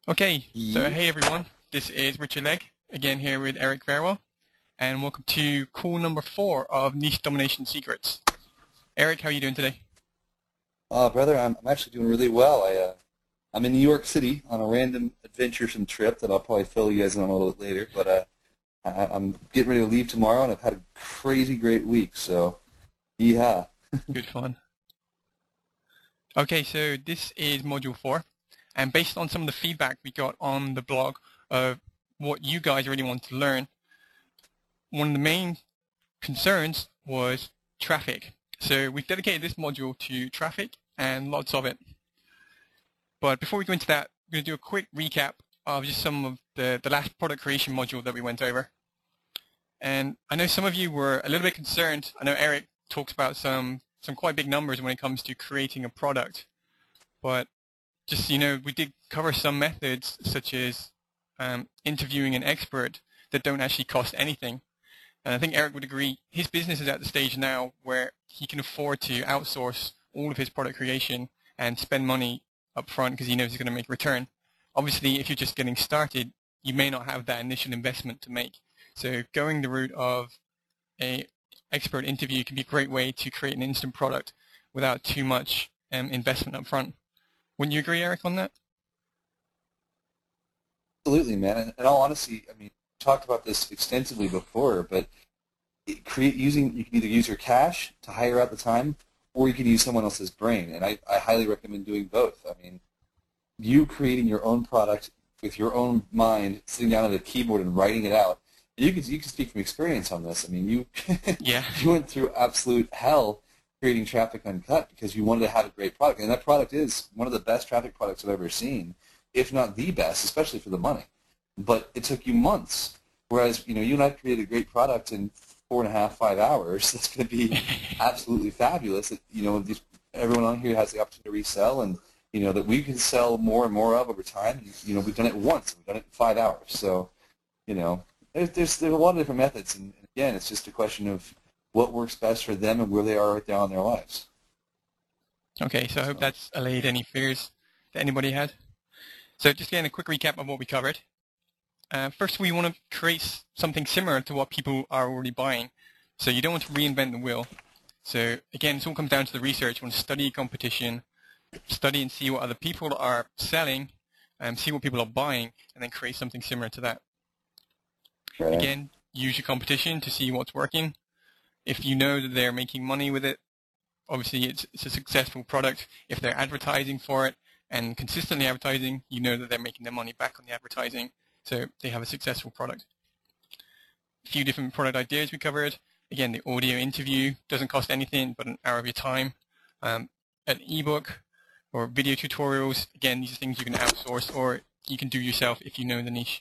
Okay, so Ye- hey everyone, this is Richard Legg, again here with Eric Verwell, and welcome to call number 4 of Niche Domination Secrets. Eric, how are you doing today? Brother, I'm actually doing really well. I'm in New York City on a random adventuresome trip that I'll probably fill you guys in on a little bit later. But I'm getting ready to leave tomorrow, and I've had a crazy great week. So, yeah. Good fun. Okay, so this is module 4, and based on some of the feedback we got on the blog of what you guys really want to learn, one of the main concerns was traffic. So we've dedicated this module to traffic and lots of it. But before we go into that, we're going to do a quick recap of just some of the last product creation module that we went over. And I know some of you were a little bit concerned. I know Eric talks about some quite big numbers when it comes to creating a product. But just so you know, we did cover some methods such as interviewing an expert that don't actually cost anything. And I think Eric would agree, his business is at the stage now where he can afford to outsource all of his product creation and spend money up front because he knows he's going to make a return. Obviously, if you're just getting started, you may not have that initial investment to make. So going the route of a expert interview can be a great way to create an instant product without too much investment up front. Wouldn't you agree, Eric, on that? Absolutely, man. And in all honesty, I mean, we talked about this extensively before, but you can either use your cash to hire out the time, or you can use someone else's brain. And I highly recommend doing both. I mean, you creating your own product with your own mind, sitting down at a keyboard and writing it out. You can speak from experience on this. I mean, you Yeah. you went through absolute hell creating Traffic Uncut because you wanted to have a great product, and that product is one of the best traffic products I've ever seen, if not the best, especially for the money. But it took you months. Whereas you and I created a great product in 4.5, 5 hours. That's going to be absolutely fabulous. Everyone on here has the opportunity to resell, and that we can sell more and more of over time. We've done it once. We've done it in 5 hours. So, you know, there's a lot of different methods, and again, it's just a question of what works best for them and where they are right now in their lives. Okay, so I hope So, that's allayed any fears that anybody had. So just again, a quick recap of what we covered. First, we want to create something similar to what people are already buying. So you don't want to reinvent the wheel. So again, it all comes down to the research. You want to study competition, study and see what other people are selling, see what people are buying, and then create something similar to that. right. Again, use your competition to see what's working. If you know that they're making money with it, obviously it's a successful product. If they're advertising for it and consistently advertising, you know that they're making their money back on the advertising. So they have a successful product. A few different product ideas we covered. Again, the audio interview doesn't cost anything but an hour of your time. An ebook or video tutorials, again, these are things you can outsource or you can do yourself if you know the niche.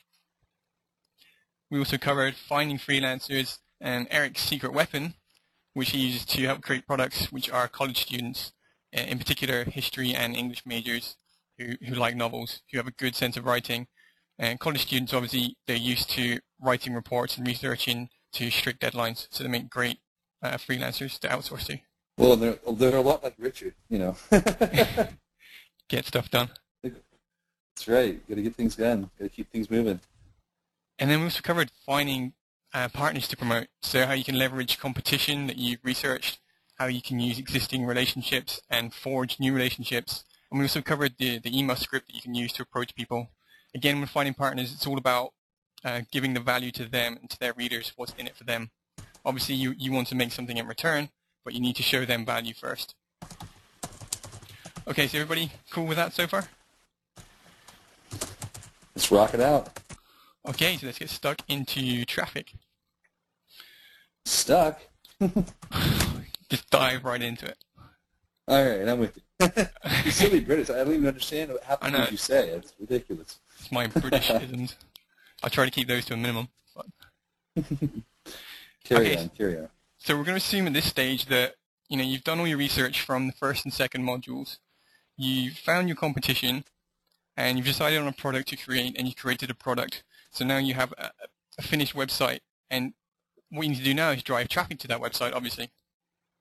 We also covered finding freelancers and Eric's secret weapon, which he uses to help create products which are college students, in particular history and English majors who like novels, who have a good sense of writing. And college students, obviously, they're used to writing reports and researching to strict deadlines, so they make great freelancers to outsource to. Well, they're a lot like Richard. Get stuff done. That's right. Got to get things done. Got to keep things moving. And then we also covered finding partners to promote, so how you can leverage competition that you've researched, how you can use existing relationships and forge new relationships. And we also covered the email script that you can use to approach people. Again, when finding partners, it's all about giving the value to them and to their readers, what's in it for them. Obviously, you want to make something in return, but you need to show them value first. Okay, so everybody cool with that so far? Let's rock it out. Okay, so let's get stuck into traffic. Stuck? Just dive right into it. All right, I'm with you. You silly British. I don't even understand half the I know. things you say. It's ridiculous. It's my Britishisms. I try to keep those to a minimum. But. Carry on. So we're going to assume at this stage that you've done all your research from the first and second modules. You've found your competition, and you've decided on a product to create, and you created a product. So now you have a finished website, and what you need to do now is drive traffic to that website, obviously.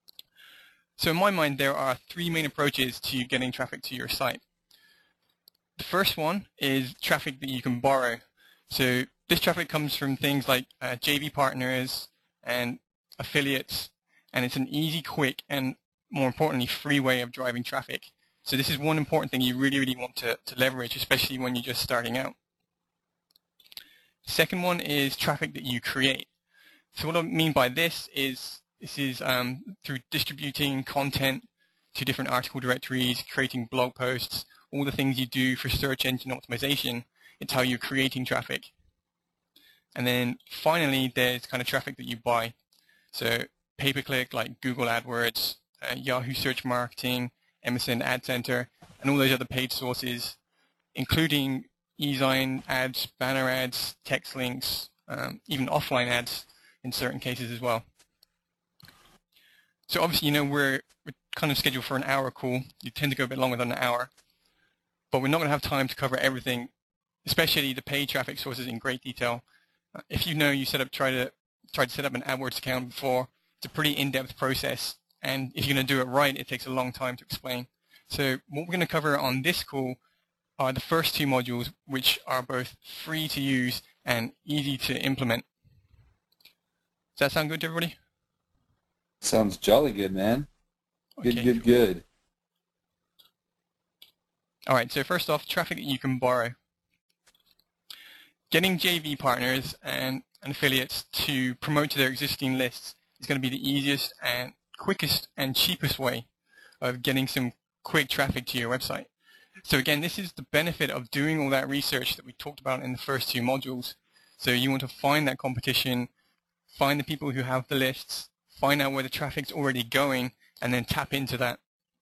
So in my mind, there are three main approaches to getting traffic to your site. The first one is traffic that you can borrow. So this traffic comes from things like JV partners and affiliates, and it's an easy, quick, and more importantly, free way of driving traffic. So this is one important thing you really, really want to leverage, especially when you're just starting out. Second one is traffic that you create. So what I mean by this is through distributing content to different article directories, creating blog posts, all the things you do for search engine optimization. It's how you're creating traffic. And then finally, there's kind of traffic that you buy. So pay-per-click like Google AdWords, Yahoo Search Marketing, Emerson Ad Center, and all those other paid sources, including e-sign ads, banner ads, text links, even offline ads in certain cases as well. So obviously, we're kind of scheduled for an hour call. You tend to go a bit longer than an hour, but we're not going to have time to cover everything, especially the paid traffic sources in great detail. If you try to set up an AdWords account before, it's a pretty in-depth process, and if you're going to do it right, it takes a long time to explain. So what we're going to cover on this call are the first two modules, which are both free to use and easy to implement. Does that sound good to everybody? Sounds jolly good, man. Good, Okay. good. All right, so first off, traffic that you can borrow. Getting JV partners and affiliates to promote to their existing lists is going to be the easiest and quickest and cheapest way of getting some quick traffic to your website. So again, this is the benefit of doing all that research that we talked about in the first two modules. So you want to find that competition, find the people who have the lists, find out where the traffic's already going, and then tap into that.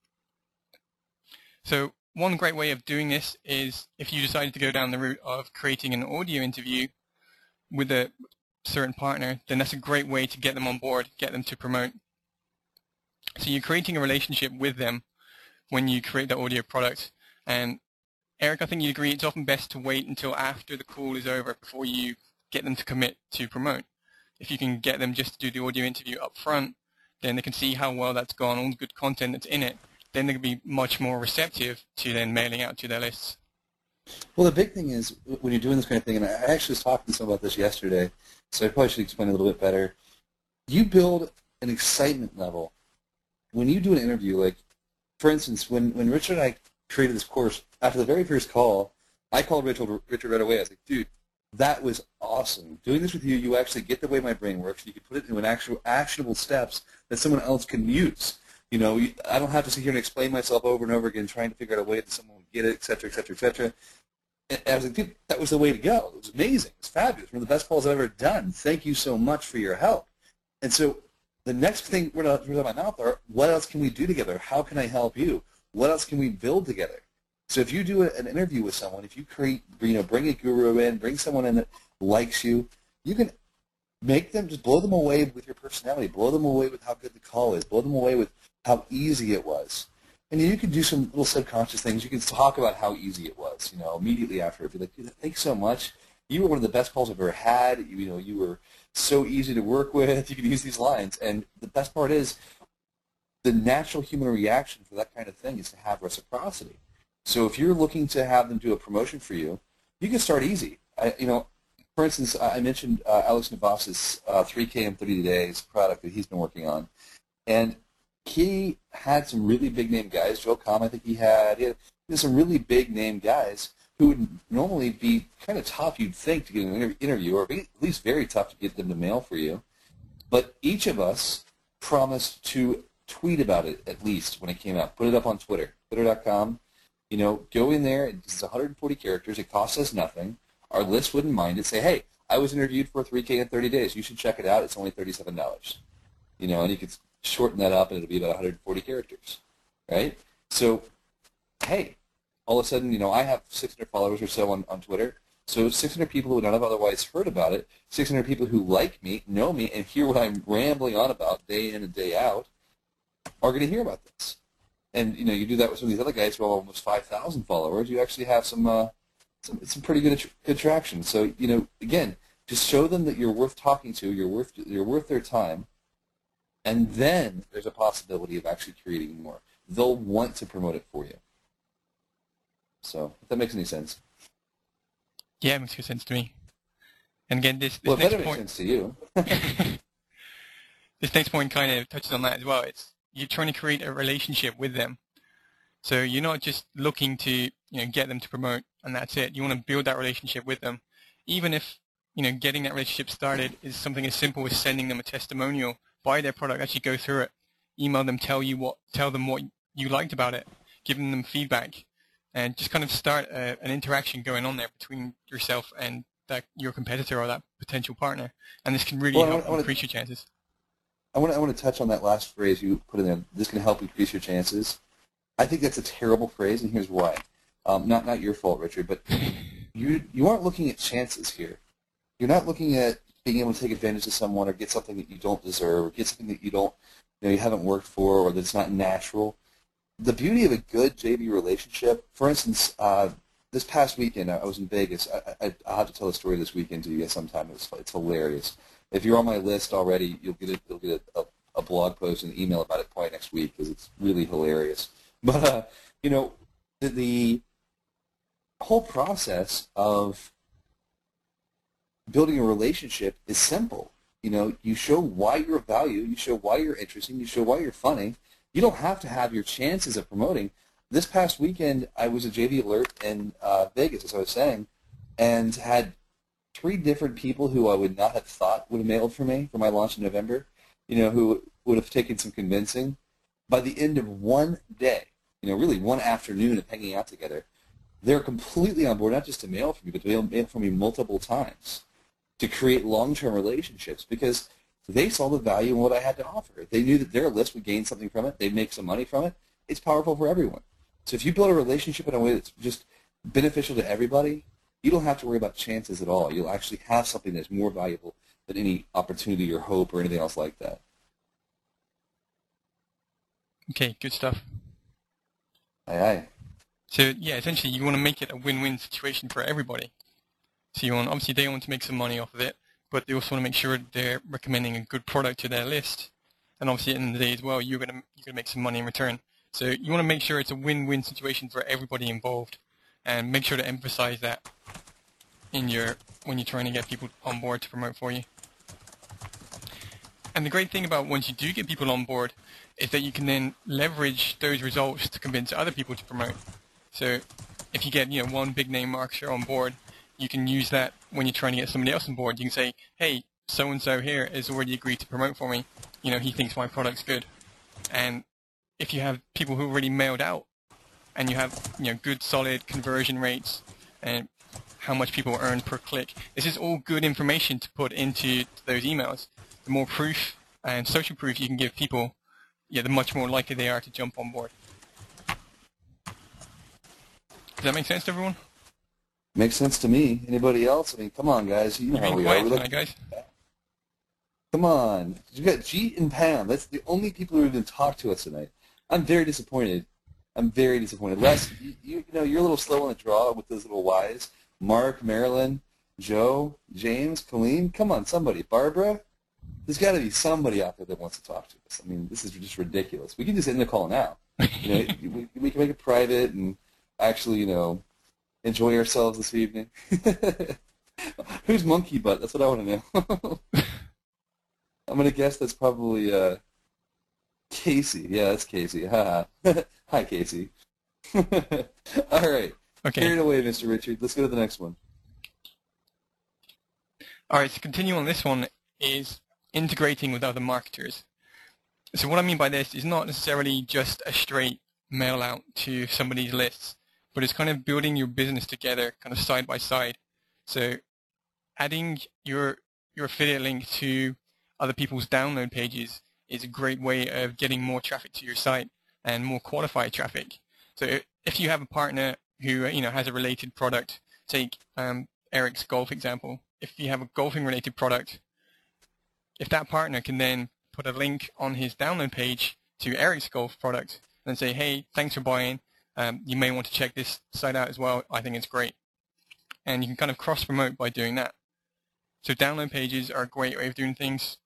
So one great way of doing this is if you decided to go down the route of creating an audio interview with a certain partner, then that's a great way to get them on board, get them to promote. So you're creating a relationship with them when you create the audio product. And Eric, I think you'd agree it's often best to wait until after the call is over before you get them to commit to promote. If you can get them just to do the audio interview up front, then they can see how well that's gone, all the good content that's in it, then they'll be much more receptive to then mailing out to their lists. Well, the big thing is when you're doing this kind of thing, and I actually was talking to someone about this yesterday, so I probably should explain it a little bit better. You build an excitement level. When you do an interview, like, for instance, when Richard and I created this course, after the very first call, I called Richard right away. I was like, dude, that was awesome. Doing this with you, you actually get the way my brain works. You can put it into an actual actionable steps that someone else can use. I don't have to sit here and explain myself over and over again trying to figure out a way that someone would get it, et cetera, et cetera, et cetera. And I was like, dude, that was the way to go. It was amazing. It was fabulous. One of the best calls I've ever done. Thank you so much for your help. And so the next thing we're out of my mouth are, what else can we do together? How can I help you? What else can we build together? So if you do an interview with someone, if you bring a guru in, bring someone in that likes you, you can make them, just blow them away with your personality, blow them away with how good the call is, blow them away with how easy it was. And you can do some little subconscious things. You can talk about how easy it was, immediately after. Be like, thanks so much. You were one of the best calls I've ever had. You were so easy to work with. You can use these lines. And the best part is the natural human reaction for that kind of thing is to have reciprocity. So if you're looking to have them do a promotion for you, you can start easy. For instance, I mentioned Alex Navas's 3K in 30 days product that he's been working on. And he had some really big-name guys. Joe Comm, I think he had some really big-name guys who would normally be kind of tough, you'd think, to get an interview, or at least very tough to get them to mail for you. But each of us promised to tweet about it at least when it came out. Put it up on Twitter, twitter.com. Go in there. It's 140 characters. It costs us nothing. Our list wouldn't mind it. Say, hey, I was interviewed for 3K in 30 days. You should check it out. It's only $37. And you could shorten that up, and it'll be about 140 characters, right? So, hey, all of a sudden, I have 600 followers or so on Twitter. So 600 people who would not have otherwise heard about it, 600 people who like me, know me, and hear what I'm rambling on about day in and day out, are going to hear about this. And you do that with some of these other guys who have almost 5,000 followers. You actually have some pretty good traction. So again, just show them that you're worth talking to. You're worth their time. And then there's a possibility of actually creating more. They'll want to promote it for you. So if that makes any sense. Yeah, it makes good sense to me. And again, this Well, it next better make point, sense to you. this next point kind of touches on that as well. It's you're trying to create a relationship with them. So you're not just looking to get them to promote and that's it. You want to build that relationship with them, even if getting that relationship started is something as simple as sending them a testimonial, buy their product, actually go through it, email them, tell them what you liked about it, giving them feedback, and just kind of start an interaction going on there between yourself and your competitor or that potential partner. And this can really help increase your chances. I want to touch on that last phrase you put in there. This can help increase your chances. I think that's a terrible phrase, and here's why. Not your fault, Richard, but you aren't looking at chances here. You're not looking at being able to take advantage of someone or get something that you don't deserve or get something that you haven't worked for or that's not natural. The beauty of a good JV relationship, for instance, this past weekend I was in Vegas. I'll have to tell the story this weekend to you guys sometime. It's hilarious. If you're on my list already, you'll get a blog post and an email about it probably next week because it's really hilarious. But the whole process of building a relationship is simple. You show why you're of value, you show why you're interesting, you show why you're funny. You don't have to have your chances of promoting. This past weekend, I was at JV Alert in Vegas, as I was saying, and had 3 different people who I would not have thought would have mailed for me for my launch in November, who would have taken some convincing. By the end of one day, really one afternoon of hanging out together, they're completely on board, not just to mail for me, but to mail for me multiple times to create long-term relationships because they saw the value in what I had to offer. They knew that their list would gain something from it. They'd make some money from it. It's powerful for everyone. So if you build a relationship in a way that's just beneficial to everybody, you don't have to worry about chances at all. You'll actually have something that's more valuable than any opportunity or hope or anything else like that. Okay, good stuff. Aye, aye. So yeah, essentially you want to make it a win-win situation for everybody. So obviously they want to make some money off of it, but they also want to make sure they're recommending a good product to their list. And obviously at the end of the day as well, you're gonna make some money in return. So you want to make sure it's a win-win situation for everybody involved, and make sure to emphasize that when you're trying to get people on board to promote for you. And the great thing about once you do get people on board is that you can then leverage those results to convince other people to promote. So if you get one big name marketer on board, you can use that when you're trying to get somebody else on board. You can say, hey, so-and-so here has already agreed to promote for me. He thinks my product's good. And if you have people who already mailed out and you have good solid conversion rates and how much people earn per click, this is all good information to put into those emails. The more proof and social proof you can give people, the much more likely they are to jump on board. Does that make sense to everyone? Makes sense to me. Anybody else? I mean, come on, guys. You know how we are. Tonight, guys. Come on. You got Jeet and Pam. That's the only people who are going to talk to us tonight. I'm very disappointed. Les, you're a little slow on the draw with those little Ys. Mark, Marilyn, Joe, James, Colleen. Come on, somebody. Barbara. There's got to be somebody out there that wants to talk to us. I mean, this is just ridiculous. We can just end the call now. We can make it private and actually, enjoy ourselves this evening. Who's Monkey Butt? That's what I want to know. I'm going to guess that's probably Casey. Yeah, that's Casey. Hi, Casey. All right. Okay. Carry it away, Mr. Richard. Let's go to the next one. All right, so continue on. This one is integrating with other marketers. So what I mean by this is not necessarily just a straight mail out to somebody's lists, but it's kind of building your business together kind of side by side. So adding your affiliate link to other people's download pages is a great way of getting more traffic to your site and more qualified traffic. So if you have a partner who has a related product, take Eric's golf example. If you have a golfing related product, if that partner can then put a link on his download page to Eric's golf product and say, hey, thanks for buying. You may want to check this site out as well. I think it's great. And you can kind of cross-promote by doing that. So download pages are a great way of doing things.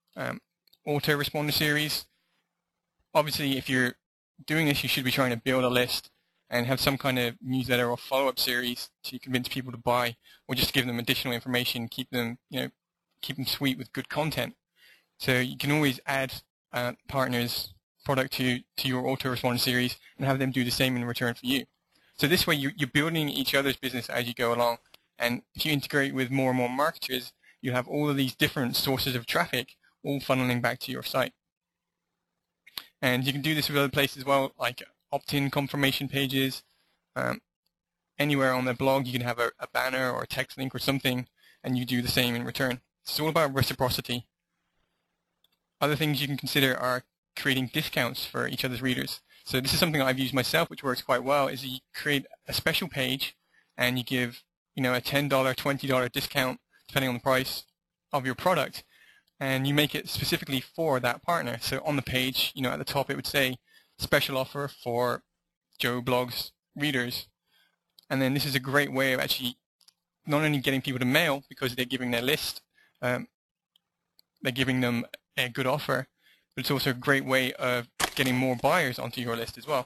Autoresponder series. Obviously, if you're doing this, you should be trying to build a list and have some kind of newsletter or follow-up series to convince people to buy, or just give them additional information, keep them sweet with good content. So you can always add partners' product to your autoresponder series and have them do the same in return for you. So this way you're building each other's business as you go along. And if you integrate with more and more marketers, you have all of these different sources of traffic all funneling back to your site. And you can do this with other places as well, like opt-in confirmation pages. Anywhere on their blog, you can have a banner or a text link or something, and you do the same in return. It's all about reciprocity. Other things you can consider are creating discounts for each other's readers. So this is something I've used myself, which works quite well, is you create a special page and you give a $10, $20 discount, depending on the price of your product, and you make it specifically for that partner. So on the page, at the top it would say special offer for Joe Blogs readers. And then this is a great way of actually not only getting people to mail because they're giving their list, they're giving them a good offer, but it's also a great way of getting more buyers onto your list as well.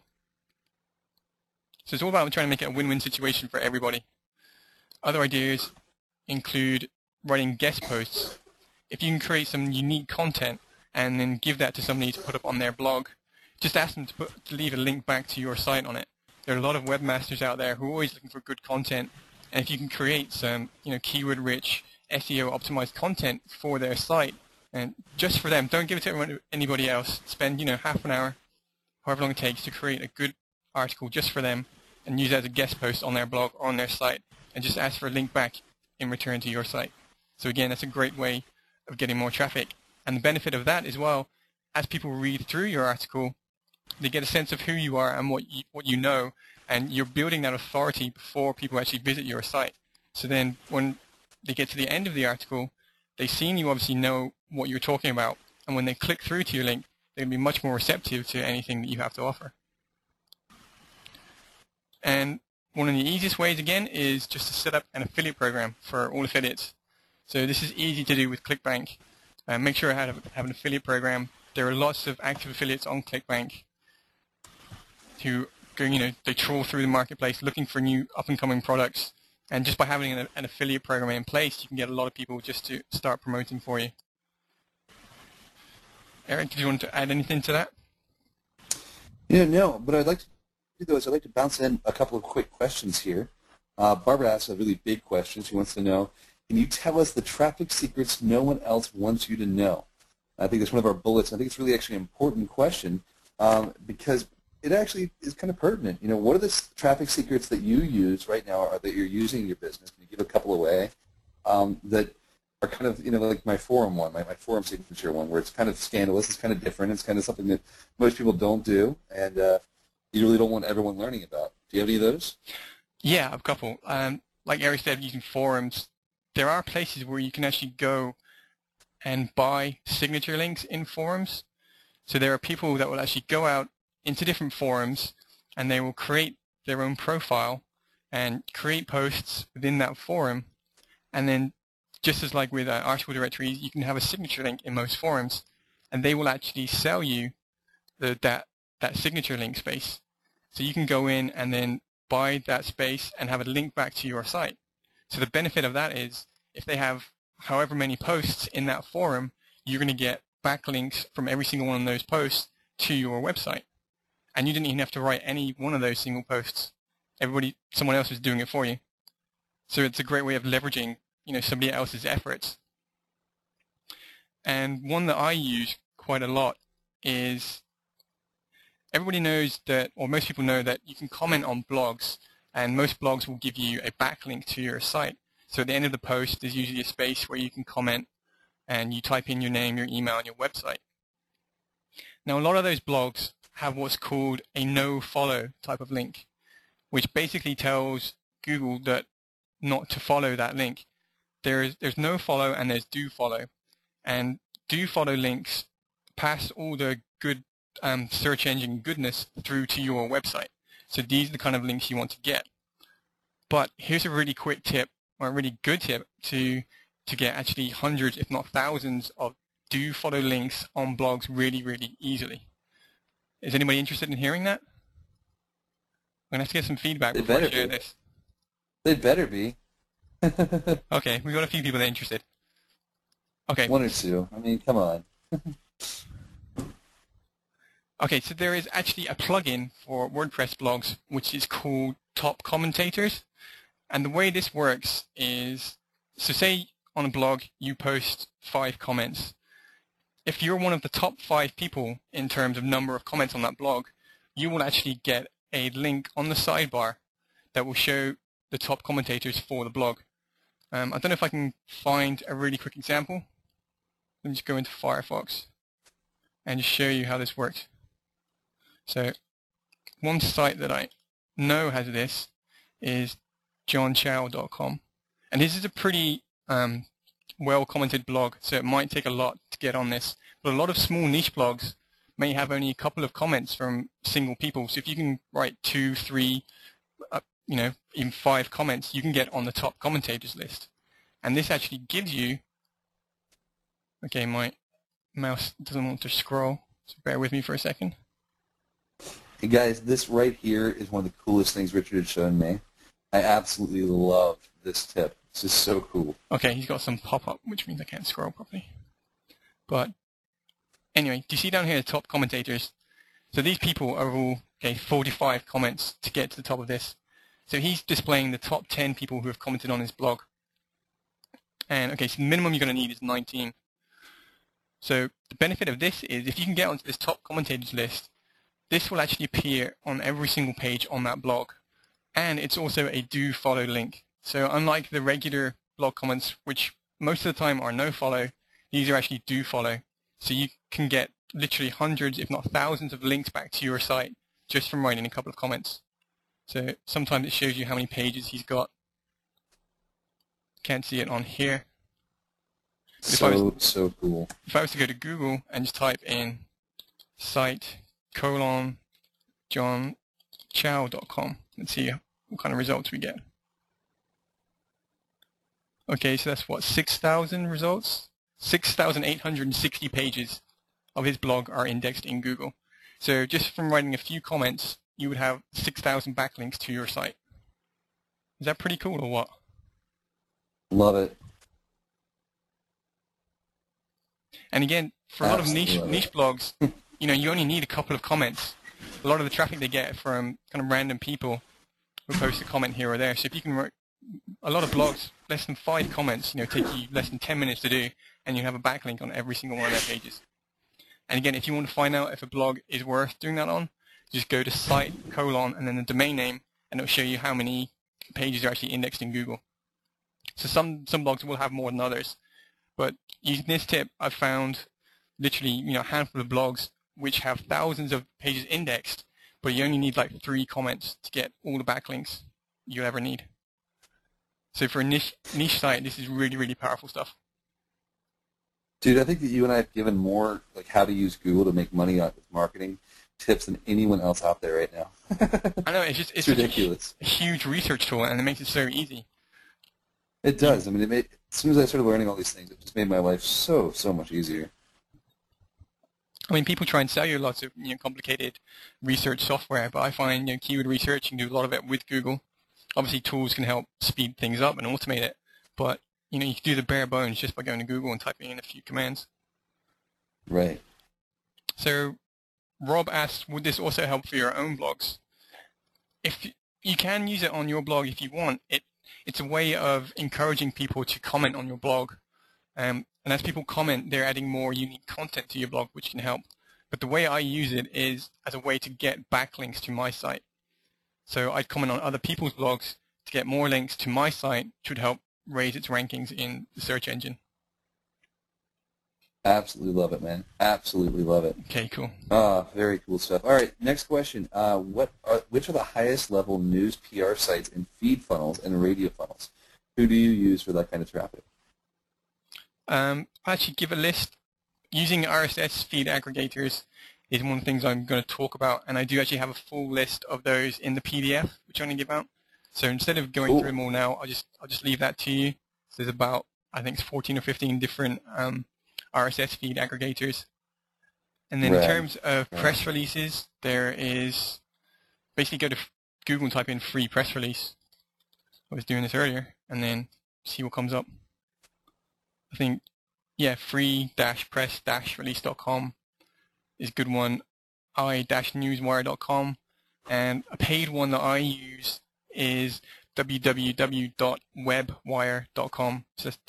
So it's all about trying to make it a win-win situation for everybody. Other ideas include writing guest posts. If you can create some unique content and then give that to somebody to put up on their blog, just ask them to leave a link back to your site on it. There are a lot of webmasters out there who are always looking for good content, and if you can create some keyword-rich, SEO-optimized content for their site, and just for them, don't give it to anybody else. Spend half an hour, however long it takes, to create a good article just for them, and use that as a guest post on their blog or on their site, and just ask for a link back in return to your site. So again, that's a great way of getting more traffic. And the benefit of that as well, as people read through your article, they get a sense of who you are and what you know, and you're building that authority before people actually visit your site. So then when they get to the end of the article, they've seen you obviously know what you're talking about, and when they click through to your link, they're going to be much more receptive to anything that you have to offer. And one of the easiest ways, again, is just to set up an affiliate program for all affiliates. So this is easy to do with ClickBank. Make sure I have an affiliate program. There are lots of active affiliates on ClickBank who go, they trawl through the marketplace looking for new up-and-coming products. And just by having an affiliate program in place, you can get a lot of people just to start promoting for you. Eric, did you want to add anything to that? No, but I'd like to do though is I'd like to bounce in a couple of quick questions here. Barbara asks a really big question. She wants to know, can you tell us the traffic secrets no one else wants you to know? I think that's one of our bullets. I think it's really actually an important question because it actually is kind of pertinent. What are the traffic secrets that you use right now or that you're using in your business? Can you give a couple away that are kind of, like my forum one, my forum signature one, where it's kind of scandalous, it's kind of different, it's kind of something that most people don't do, and you really don't want everyone learning about. Do you have any of those? Yeah, I have a couple. Like Eric said, using forums, there are places where you can actually go and buy signature links in forums. So there are people that will actually go out into different forums and they will create their own profile and create posts within that forum. And then just as like with article directories, you can have a signature link in most forums, and they will actually sell you that signature link space. So you can go in and then buy that space and have a link back to your site. So the benefit of that is if they have however many posts in that forum, you're going to get backlinks from every single one of those posts to your website. And you didn't even have to write any one of those single posts. Someone else is doing it for you. So it's a great way of leveraging, somebody else's efforts. And one that I use quite a lot is, everybody knows that, or most people know that you can comment on blogs, and most blogs will give you a backlink to your site. So at the end of the post, there's usually a space where you can comment, and you type in your name, your email, and your website. Now, a lot of those blogs have what's called a no-follow type of link, which basically tells Google that not to follow that link. There's no follow and there's do follow. And do follow links pass all the good search engine goodness through to your website. So these are the kind of links you want to get. But here's a really quick tip, or a really good tip to get actually hundreds, if not thousands, of do follow links on blogs really, really easily. Is anybody interested in hearing that? going to have to get some feedback They before I better share be. this. They better be. Okay, we've got a few people that are interested. Okay. One or two. I mean, come on. Okay, so there is actually a plugin for WordPress blogs which is called Top Commentators. And the way this works is, so say on a blog you post 5 comments. If you're one of the top 5 people in terms of number of comments on that blog, you will actually get a link on the sidebar that will show the top commentators for the blog. I don't know if I can find a really quick example. Let me just go into Firefox and just show you how this works. So one site that I know has this is johnchow.com. And this is a pretty well-commented blog, so it might take a lot to get on this. But a lot of small niche blogs may have only a couple of comments from single people. So if you can write 2, 3, even 5 comments, you can get on the top commentators list. And this actually gives you, okay, my mouse doesn't want to scroll, so bear with me for a second. Hey guys, this right here is one of the coolest things Richard had shown me. I absolutely love this tip. This is so cool. Okay, he's got some pop-up, which means I can't scroll properly. But anyway, do you see down here the top commentators? So these people are all, 45 comments to get to the top of this. So he's displaying the top 10 people who have commented on his blog. And okay, so the minimum you're going to need is 19. So the benefit of this is if you can get onto this top commentators list, this will actually appear on every single page on that blog. And it's also a do follow link. So unlike the regular blog comments, which most of the time are no follow, these are actually do follow. So you can get literally hundreds, if not thousands, of links back to your site just from writing a couple of comments. So sometimes it shows you how many pages he's got. Can't see it on here. So cool. If I was to go to Google and just type in site:johnchow.com, let's see what kind of results we get. Okay, so that's what, 6,000 results? 6,860 pages of his blog are indexed in Google. So just from writing a few comments, you would have 6,000 backlinks to your site. Is that pretty cool or what? Love it. And again, for a lot of niche blogs, you only need a couple of comments. A lot of the traffic they get from kind of random people who post a comment here or there. So if you can write a lot of blogs, less than 5 comments, take you less than 10 minutes to do, and you have a backlink on every single one of their pages. And again, if you want to find out if a blog is worth doing that on, just go to site: and then the domain name, and it'll show you how many pages are actually indexed in Google. So some blogs will have more than others. But using this tip, I've found literally a handful of blogs which have thousands of pages indexed, but you only need like 3 comments to get all the backlinks you'll ever need. So for a niche site, this is really, really powerful stuff. Dude, I think that you and I have given more like how to use Google to make money on marketing tips than anyone else out there right now. I know, it's ridiculous. A huge research tool, and it makes it so easy. It does. I mean, as soon as I started learning all these things, it just made my life so much easier. I mean, people try and sell you lots of complicated research software, but I find keyword research, you can do a lot of it with Google. Obviously, tools can help speed things up and automate it, but you can do the bare bones just by going to Google and typing in a few commands. Right. So Rob asked, would this also help for your own blogs? If you can use it on your blog if you want, it's a way of encouraging people to comment on your blog. And as people comment, they're adding more unique content to your blog, which can help. But the way I use it is as a way to get backlinks to my site. So I'd comment on other people's blogs to get more links to my site, which would help raise its rankings in the search engine. Absolutely love it, man. Absolutely love it. Okay, cool. Very cool stuff. All right, next question. Which are the highest level news PR sites in feed funnels and radio funnels? Who do you use for that kind of traffic? I'll actually give a list. Using RSS feed aggregators is one of the things I'm going to talk about, and I do actually have a full list of those in the PDF, which I'm going to give out. So instead of going through them all now, I'll just leave that to you. So there's about, I think it's 14 or 15 different RSS feed aggregators. And then in terms of press releases, there is basically go to Google and type in free press release. I was doing this earlier, and then see what comes up. I think, yeah, free-press-release.com is a good one. i-newswire.com, and a paid one that I use is www.webwire.com. So that's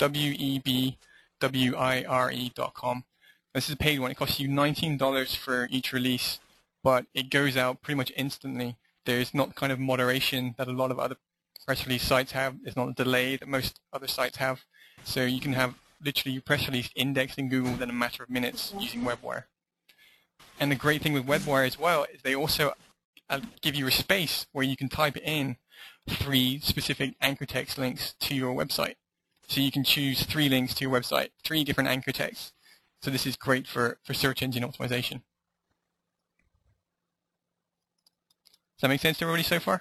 webwire.com. This is a paid one. It costs you $19 for each release, but it goes out pretty much instantly. There's not kind of moderation that a lot of other press release sites have. There's not a delay that most other sites have. So you can have literally your press release indexed in Google within a matter of minutes using WebWire. And the great thing with WebWire as well is they also give you a space where you can type in 3 specific anchor text links to your website. So you can choose 3 links to your website, 3 different anchor texts. So this is great for search engine optimization. Does that make sense to everybody so far?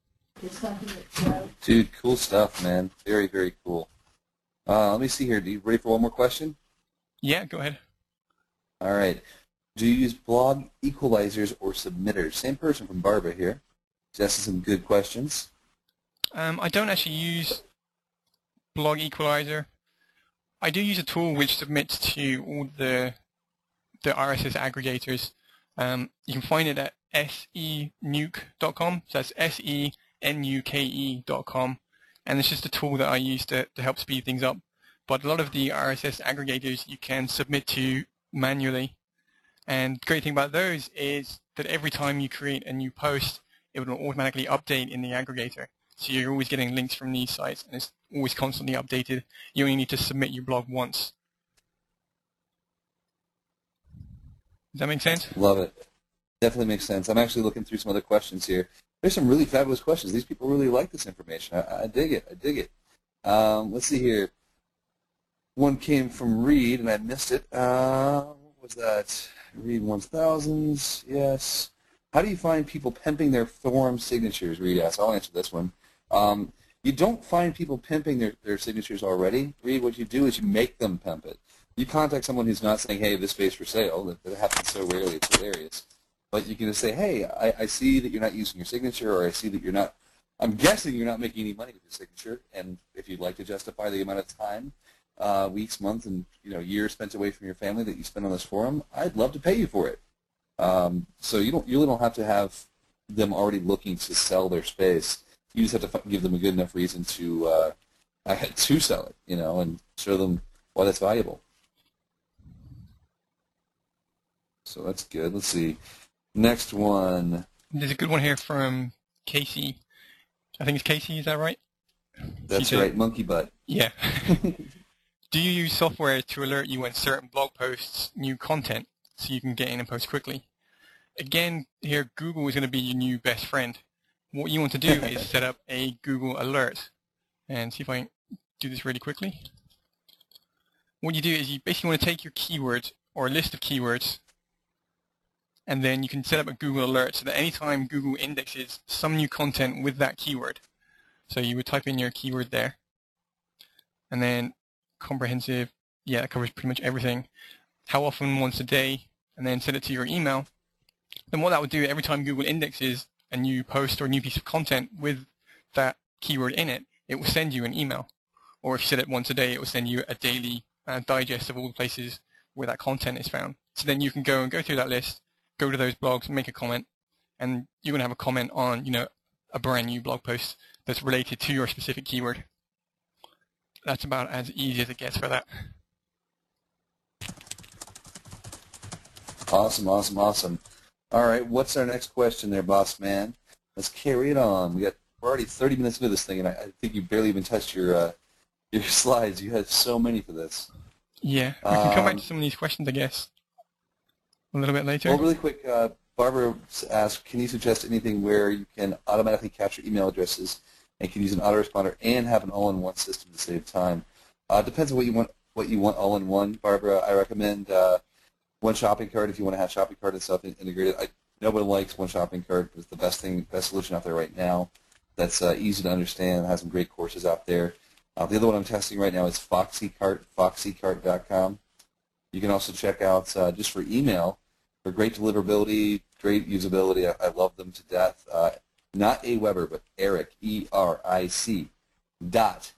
Dude, cool stuff, man. Very, very cool. Let me see here. Are you ready for one more question? Yeah, go ahead. All right. Do you use blog equalizers or submitters? Same person from Barbara here. She's asking some good questions. I don't actually use Blog Equalizer. I do use a tool which submits to all the RSS aggregators. You can find it at senuke.com. So that's senuke.com. And it's just a tool that I use to help speed things up. But a lot of the RSS aggregators you can submit to manually. And the great thing about those is that every time you create a new post, it will automatically update in the aggregator. So you're always getting links from these sites, and it's always constantly updated. You only need to submit your blog once. Does that make sense? Love it. Definitely makes sense. I'm actually looking through some other questions here. There's some really fabulous questions. These people really like this information. I dig it. I dig it. Let's see here. One came from Reed, and I missed it. What was that? Reed 1000s. Yes. How do you find people pimping their forum signatures? Reed asks. I'll answer this one. You don't find people pimping their signatures already. Reed, what you do is you make them pimp it. You contact someone who's not saying, hey, this space for sale. That happens so rarely, it's hilarious. But you can just say, hey, I see that you're not using your signature, or I see that you're not, I'm guessing you're not making any money with your signature, and if you'd like to justify the amount of time, weeks, months, and years spent away from your family that you spend on this forum, I'd love to pay you for it. So you really don't have to have them already looking to sell their space. You just have to give them a good enough reason to sell it, and show them why that's valuable. So that's good. Let's see. Next one. There's a good one here from Casey. I think it's Casey, is that right? That's right, Monkey Butt. Yeah. Do you use software to alert you when certain blog posts new content so you can get in and post quickly? Again, here Google is going to be your new best friend. What you want to do is set up a Google alert. And see if I can do this really quickly. What you do is you basically want to take your keyword or a list of keywords, and then you can set up a Google alert so that anytime Google indexes some new content with that keyword, so you would type in your keyword there, and then comprehensive, yeah, that covers pretty much everything. How often? Once a day, and then send it to your email. Then what that would do, every time Google indexes a new post or a new piece of content with that keyword in it, it will send you an email. Or if you set it once a day, it will send you a daily digest of all the places where that content is found. So then you can go through that list, go to those blogs, make a comment, and you're going to have a comment on, a brand new blog post that's related to your specific keyword. That's about as easy as it gets for that. Awesome, awesome, awesome. All right, what's our next question there, boss man? Let's carry it on. We're already 30 minutes into this thing, and I think you barely even touched your slides. You had so many for this. Yeah, we can come back to some of these questions, I guess, a little bit later. Well, really quick, Barbara asked, can you suggest anything where you can automatically capture email addresses and can use an autoresponder and have an all-in-one system to save time? Depends on what you want all-in-one, Barbara. I recommend one shopping cart if you want to have shopping cart and stuff integrated. Nobody likes one shopping cart, but it's the best solution out there right now. That's easy to understand. Has some great courses out there. The other one I'm testing right now is FoxyCart, foxycart.com. You can also check out just for email. They're great deliverability, great usability. I love them to death. not Aweber, but Eric, E-R-I-C, dot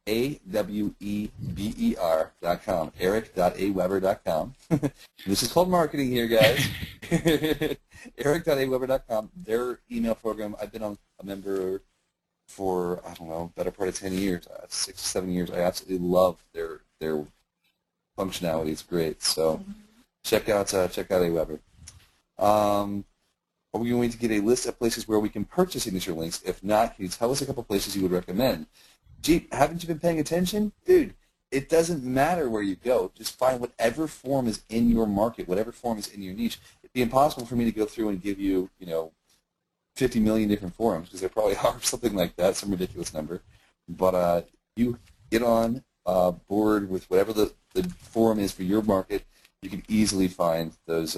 AWEBER.com, eric.aweber.com. This is called marketing here, guys. Eric.aweber.com, their email program. I've been a member for, I don't know, better part of 10 years, 6 to 7 years. I absolutely love their functionality. It's great. So check out Aweber. Are we going to get a list of places where we can purchase signature links? If not, can you tell us a couple places you would recommend? Gee, haven't you been paying attention? Dude, it doesn't matter where you go. Just find whatever form is in your market, whatever form is in your niche. It'd be impossible for me to go through and give you, 50 million different forums, because there probably are something like that, some ridiculous number. But you get on board with whatever the forum is for your market. You can easily find those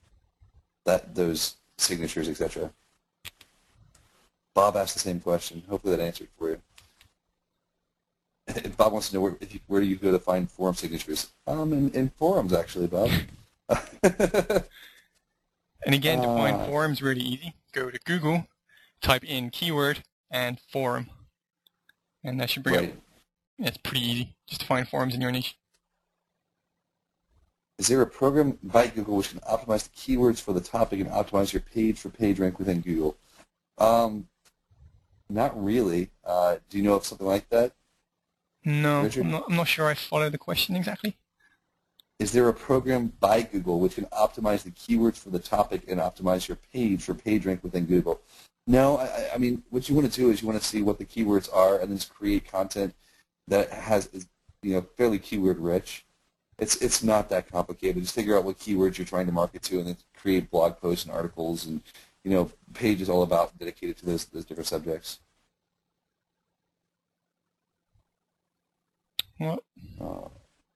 signatures, etc. Bob asked the same question. Hopefully that answered for you. Bob wants to know where do you go to find forum signatures? In forums, actually, Bob. And again, to find forums really easy. Go to Google, type in keyword and forum, and that should bring up. It's pretty easy just to find forums in your niche. Is there a program by Google which can optimize the keywords for the topic and optimize your page-for-page rank within Google? Not really. Do you know of something like that? No, I'm not sure I follow the question exactly. Is there a program by Google which can optimize the keywords for the topic and optimize your page-for-page rank within Google? No, I mean, what you want to do is you want to see what the keywords are and then just create content that is fairly keyword-rich. It's not that complicated. Just figure out what keywords you're trying to market to and then create blog posts and articles and, pages all about dedicated to those different subjects. What? All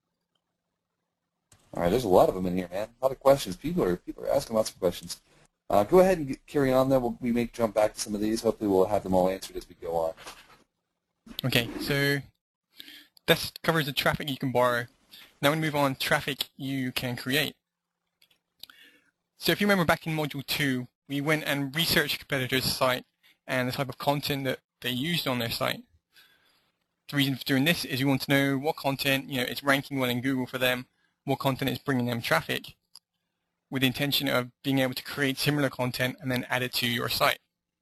right, there's a lot of them in here, man. A lot of questions. People are asking lots of questions. Go ahead and carry on there. We may jump back to some of these. Hopefully we'll have them all answered as we go on. Okay, so that covers the traffic you can borrow. Now we move on to traffic you can create. So if you remember back in Module 2, we went and researched competitors' site and the type of content that they used on their site. The reason for doing this is you want to know what content is ranking well in Google for them, what content is bringing them traffic, with the intention of being able to create similar content and then add it to your site.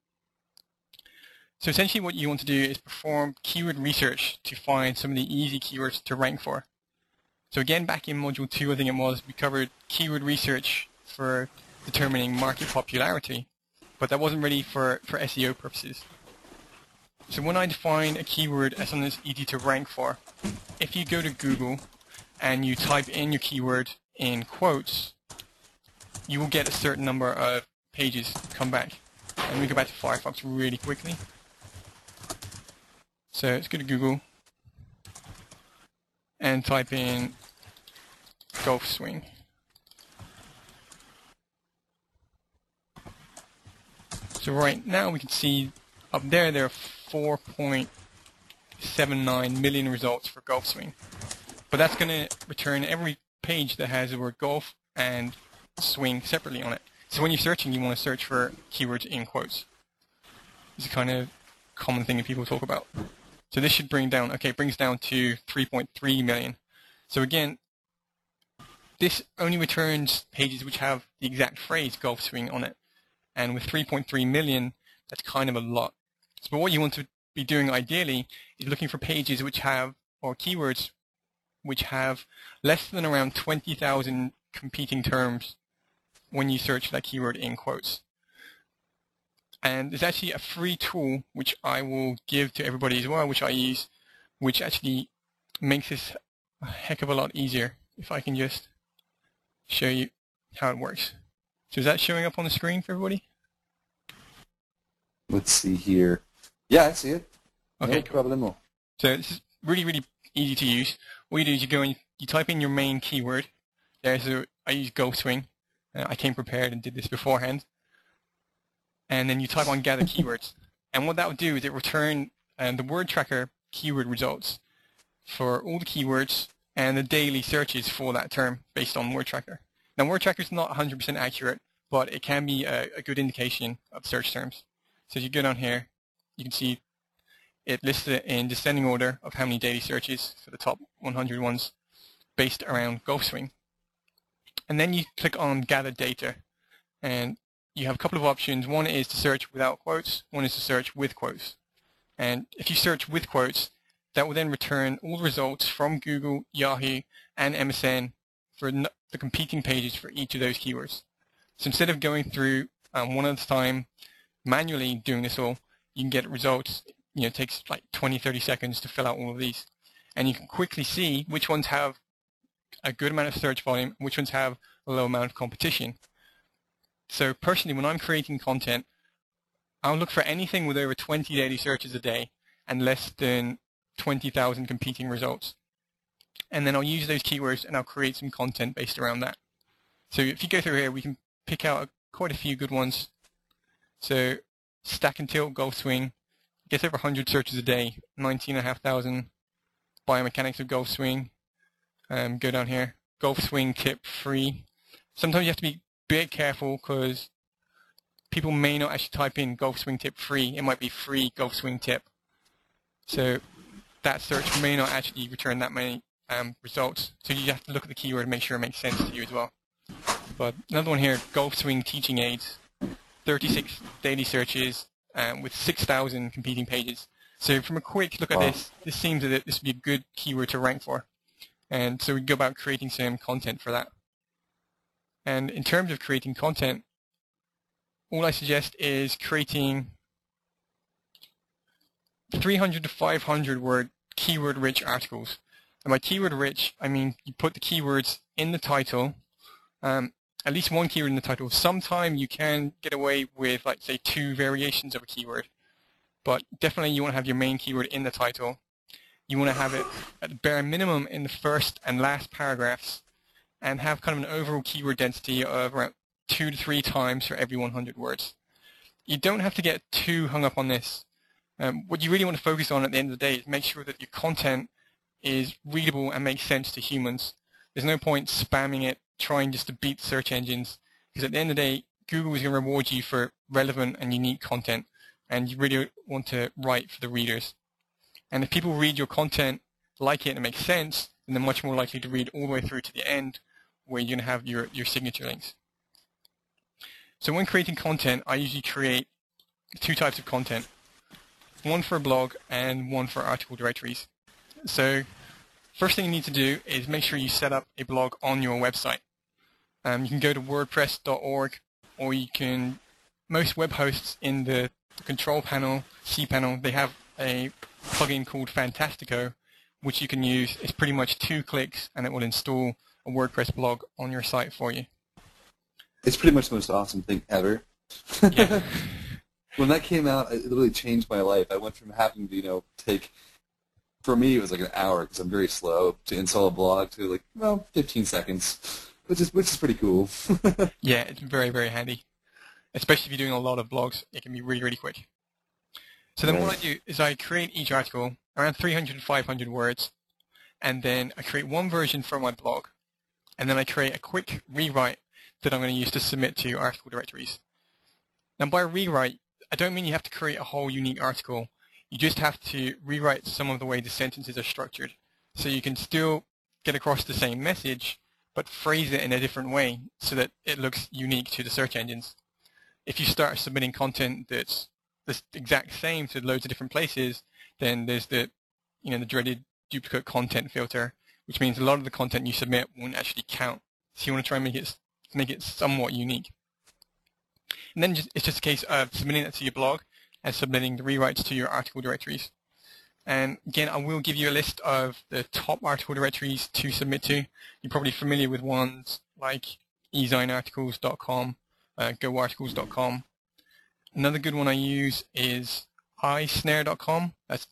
So essentially what you want to do is perform keyword research to find some of the easy keywords to rank for. So again, back in Module 2, I think it was, we covered keyword research for determining market popularity, but that wasn't really for SEO purposes. So when I define a keyword as something that's easy to rank for, if you go to Google and you type in your keyword in quotes, you will get a certain number of pages come back. And we go back to Firefox really quickly. So let's go to Google and type in golf swing. So right now we can see up there are 4.79 million results for golf swing. But that's going to return every page that has the word golf and swing separately on it. So when you're searching, you want to search for keywords in quotes. It's a kind of common thing that people talk about. So this should bring down, it brings down to 3.3 million. So again, this only returns pages which have the exact phrase golf swing on it. And with 3.3 million, that's kind of a lot. So what you want to be doing ideally is looking for pages which have, or keywords which have less than around 20,000 competing terms when you search that keyword in quotes. And there's actually a free tool which I will give to everybody as well, which I use, which actually makes this a heck of a lot easier. If I can just show you how it works. So is that showing up on the screen for everybody? Let's see here. Yeah, I see it. Okay, no problem. So this is really, really easy to use. What you do is you go and you type in your main keyword. So I use golf swing. I came prepared and did this beforehand. And then you type on gather keywords. And what that would do is it return the word tracker keyword results for all the keywords and the daily searches for that term based on word tracker. Now word tracker is not 100% accurate, but it can be a good indication of search terms. So if you go down here, you can see it lists it in descending order of how many daily searches for the top 100 ones based around Golf Swing. And then you click on Gather Data, and you have a couple of options. One is to search without quotes, one is to search with quotes. And if you search with quotes, that will then return all the results from Google, Yahoo, and MSN for the competing pages for each of those keywords. So instead of going through one at a time, manually doing this all, you can get results. It takes like 20-30 seconds to fill out all of these. And you can quickly see which ones have a good amount of search volume, which ones have a low amount of competition. So personally, when I'm creating content, I'll look for anything with over 20 daily searches a day and less than 20,000 competing results. And then I'll use those keywords and I'll create some content based around that. So if you go through here, we can pick out quite a few good ones. So Stack and Tilt Golf Swing gets over 100 searches a day, 19,500. Biomechanics of Golf Swing. Go down here. Golf Swing Tip Free. Sometimes you have to be a bit careful because people may not actually type in Golf Swing Tip Free. It might be free Golf Swing Tip. So that search may not actually return that many results. So you have to look at the keyword and make sure it makes sense to you as well. But another one here, Golf Swing Teaching Aids. 36 daily searches with 6,000 competing pages. So from a quick look at this seems that this would be a good keyword to rank for. And so we go about creating some content for that. And in terms of creating content, all I suggest is creating 300 to 500 word keyword-rich articles. And by keyword-rich, I mean you put the keywords in the title, at least one keyword in the title. Sometimes you can get away with, like, say, 2 variations of a keyword. But definitely you want to have your main keyword in the title. You want to have it at the bare minimum in the first and last paragraphs and have kind of an overall keyword density of around 2 to 3 times for every 100 words. You don't have to get too hung up on this. What you really want to focus on at the end of the day is make sure that your content is readable and makes sense to humans. There's no point spamming it, trying just to beat search engines, because at the end of the day, Google is going to reward you for relevant and unique content, and you really want to write for the readers. And if people read your content, like it, and it makes sense, then they're much more likely to read all the way through to the end, where you're going to have your signature links. So when creating content, I usually create 2 types of content, one for a blog and one for article directories. So first thing you need to do is make sure you set up a blog on your website. You can go to wordpress.org, or you can, most web hosts in the control panel, cPanel, they have a plugin called Fantastico, which you can use. It's pretty much 2 clicks and it will install a WordPress blog on your site for you. It's pretty much the most awesome thing ever. Yeah. When that came out, it literally changed my life. I went from having to, take, for me it was like an hour because I'm very slow, to install a blog to 15 seconds, which is pretty cool. Yeah, it's very, very handy. Especially if you're doing a lot of blogs, it can be really, really quick. So then what I do is I create each article around 300 to 500 words, and then I create one version for my blog, and then I create a quick rewrite that I'm going to use to submit to article directories. Now by rewrite, I don't mean you have to create a whole unique article. You just have to rewrite some of the way the sentences are structured. So you can still get across the same message, but phrase it in a different way so that it looks unique to the search engines. If you start submitting content that's the exact same to loads of different places, then there's the dreaded duplicate content filter, which means a lot of the content you submit won't actually count. So you want to try and make it somewhat unique. And then it's just a case of submitting it to your blog and submitting the rewrites to your article directories. And again, I will give you a list of the top article directories to submit to. You're probably familiar with ones like eZineArticles.com, GoArticles.com. Another good one I use is iSnare.com. That's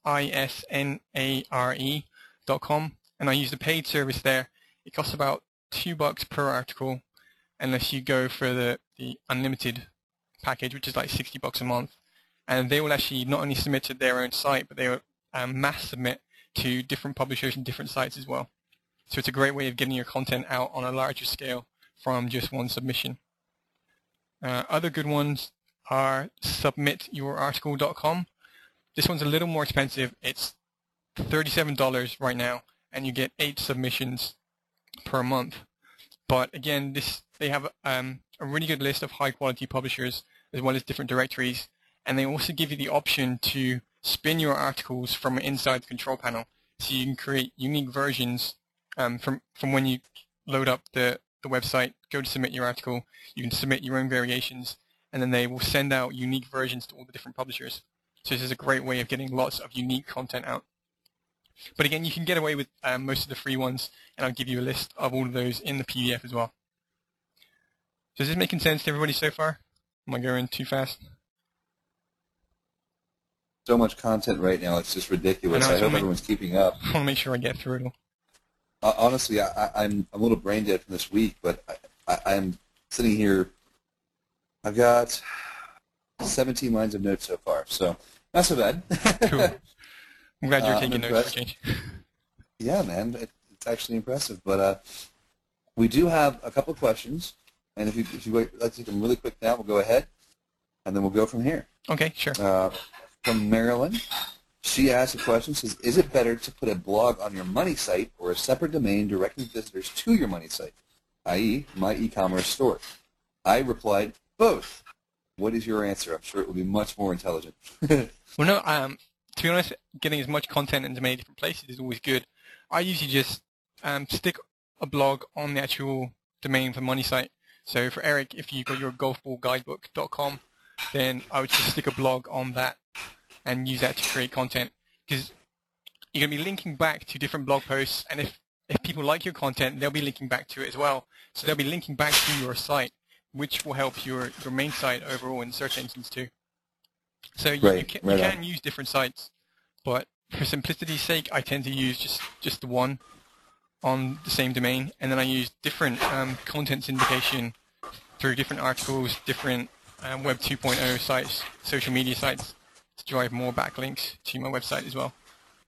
ISNARE.com. And I use the paid service there. It costs about $2 per article, unless you go for the unlimited package, which is like $60 a month. And they will actually not only submit to their own site, but they will mass submit to different publishers and different sites as well. So it's a great way of getting your content out on a larger scale from just one submission. Other good ones are submityourarticle.com. This one's a little more expensive. It's $37 right now, and you get 8 submissions per month. But again, they have a really good list of high-quality publishers as well as different directories, and they also give you the option to spin your articles from inside the control panel, so you can create unique versions from when you load up the website, go to submit your article, you can submit your own variations, and then they will send out unique versions to all the different publishers. So this is a great way of getting lots of unique content out. But again, you can get away with most of the free ones, and I'll give you a list of all of those in the PDF as well. So is this making sense to everybody so far? Am I going too fast? So much content right now, it's just ridiculous. I hope everyone's keeping up. I want to make sure I get through it all. Honestly, I'm a little brain dead from this week, but I'm sitting here. I've got 17 lines of notes so far, so not so bad. Cool. I'm glad you're taking notes for change. Yeah, man, it's actually impressive. But we do have a couple of questions, and if you wait, let's take them really quick now. We'll go ahead, and then we'll go from here. Okay, sure. From Marilyn, she asked a question, says, is it better to put a blog on your money site or a separate domain directing visitors to your money site, i.e. my e-commerce store? I replied, both. What is your answer? I'm sure it will be much more intelligent. Well, no, to be honest, getting as much content into many different places is always good. I usually just stick a blog on the actual domain for money site. So for Eric, if you've got your golfballguidebook.com, then I would just stick a blog on that and use that to create content, because you're going to be linking back to different blog posts, and if people like your content, they'll be linking back to it as well. So they'll be linking back to your site, which will help your main site overall in search engines too. So you can use different sites, but for simplicity's sake, I tend to use just the one on the same domain, and then I use different content syndication through different articles, different Web 2.0 sites, social media sites, to drive more backlinks to my website as well.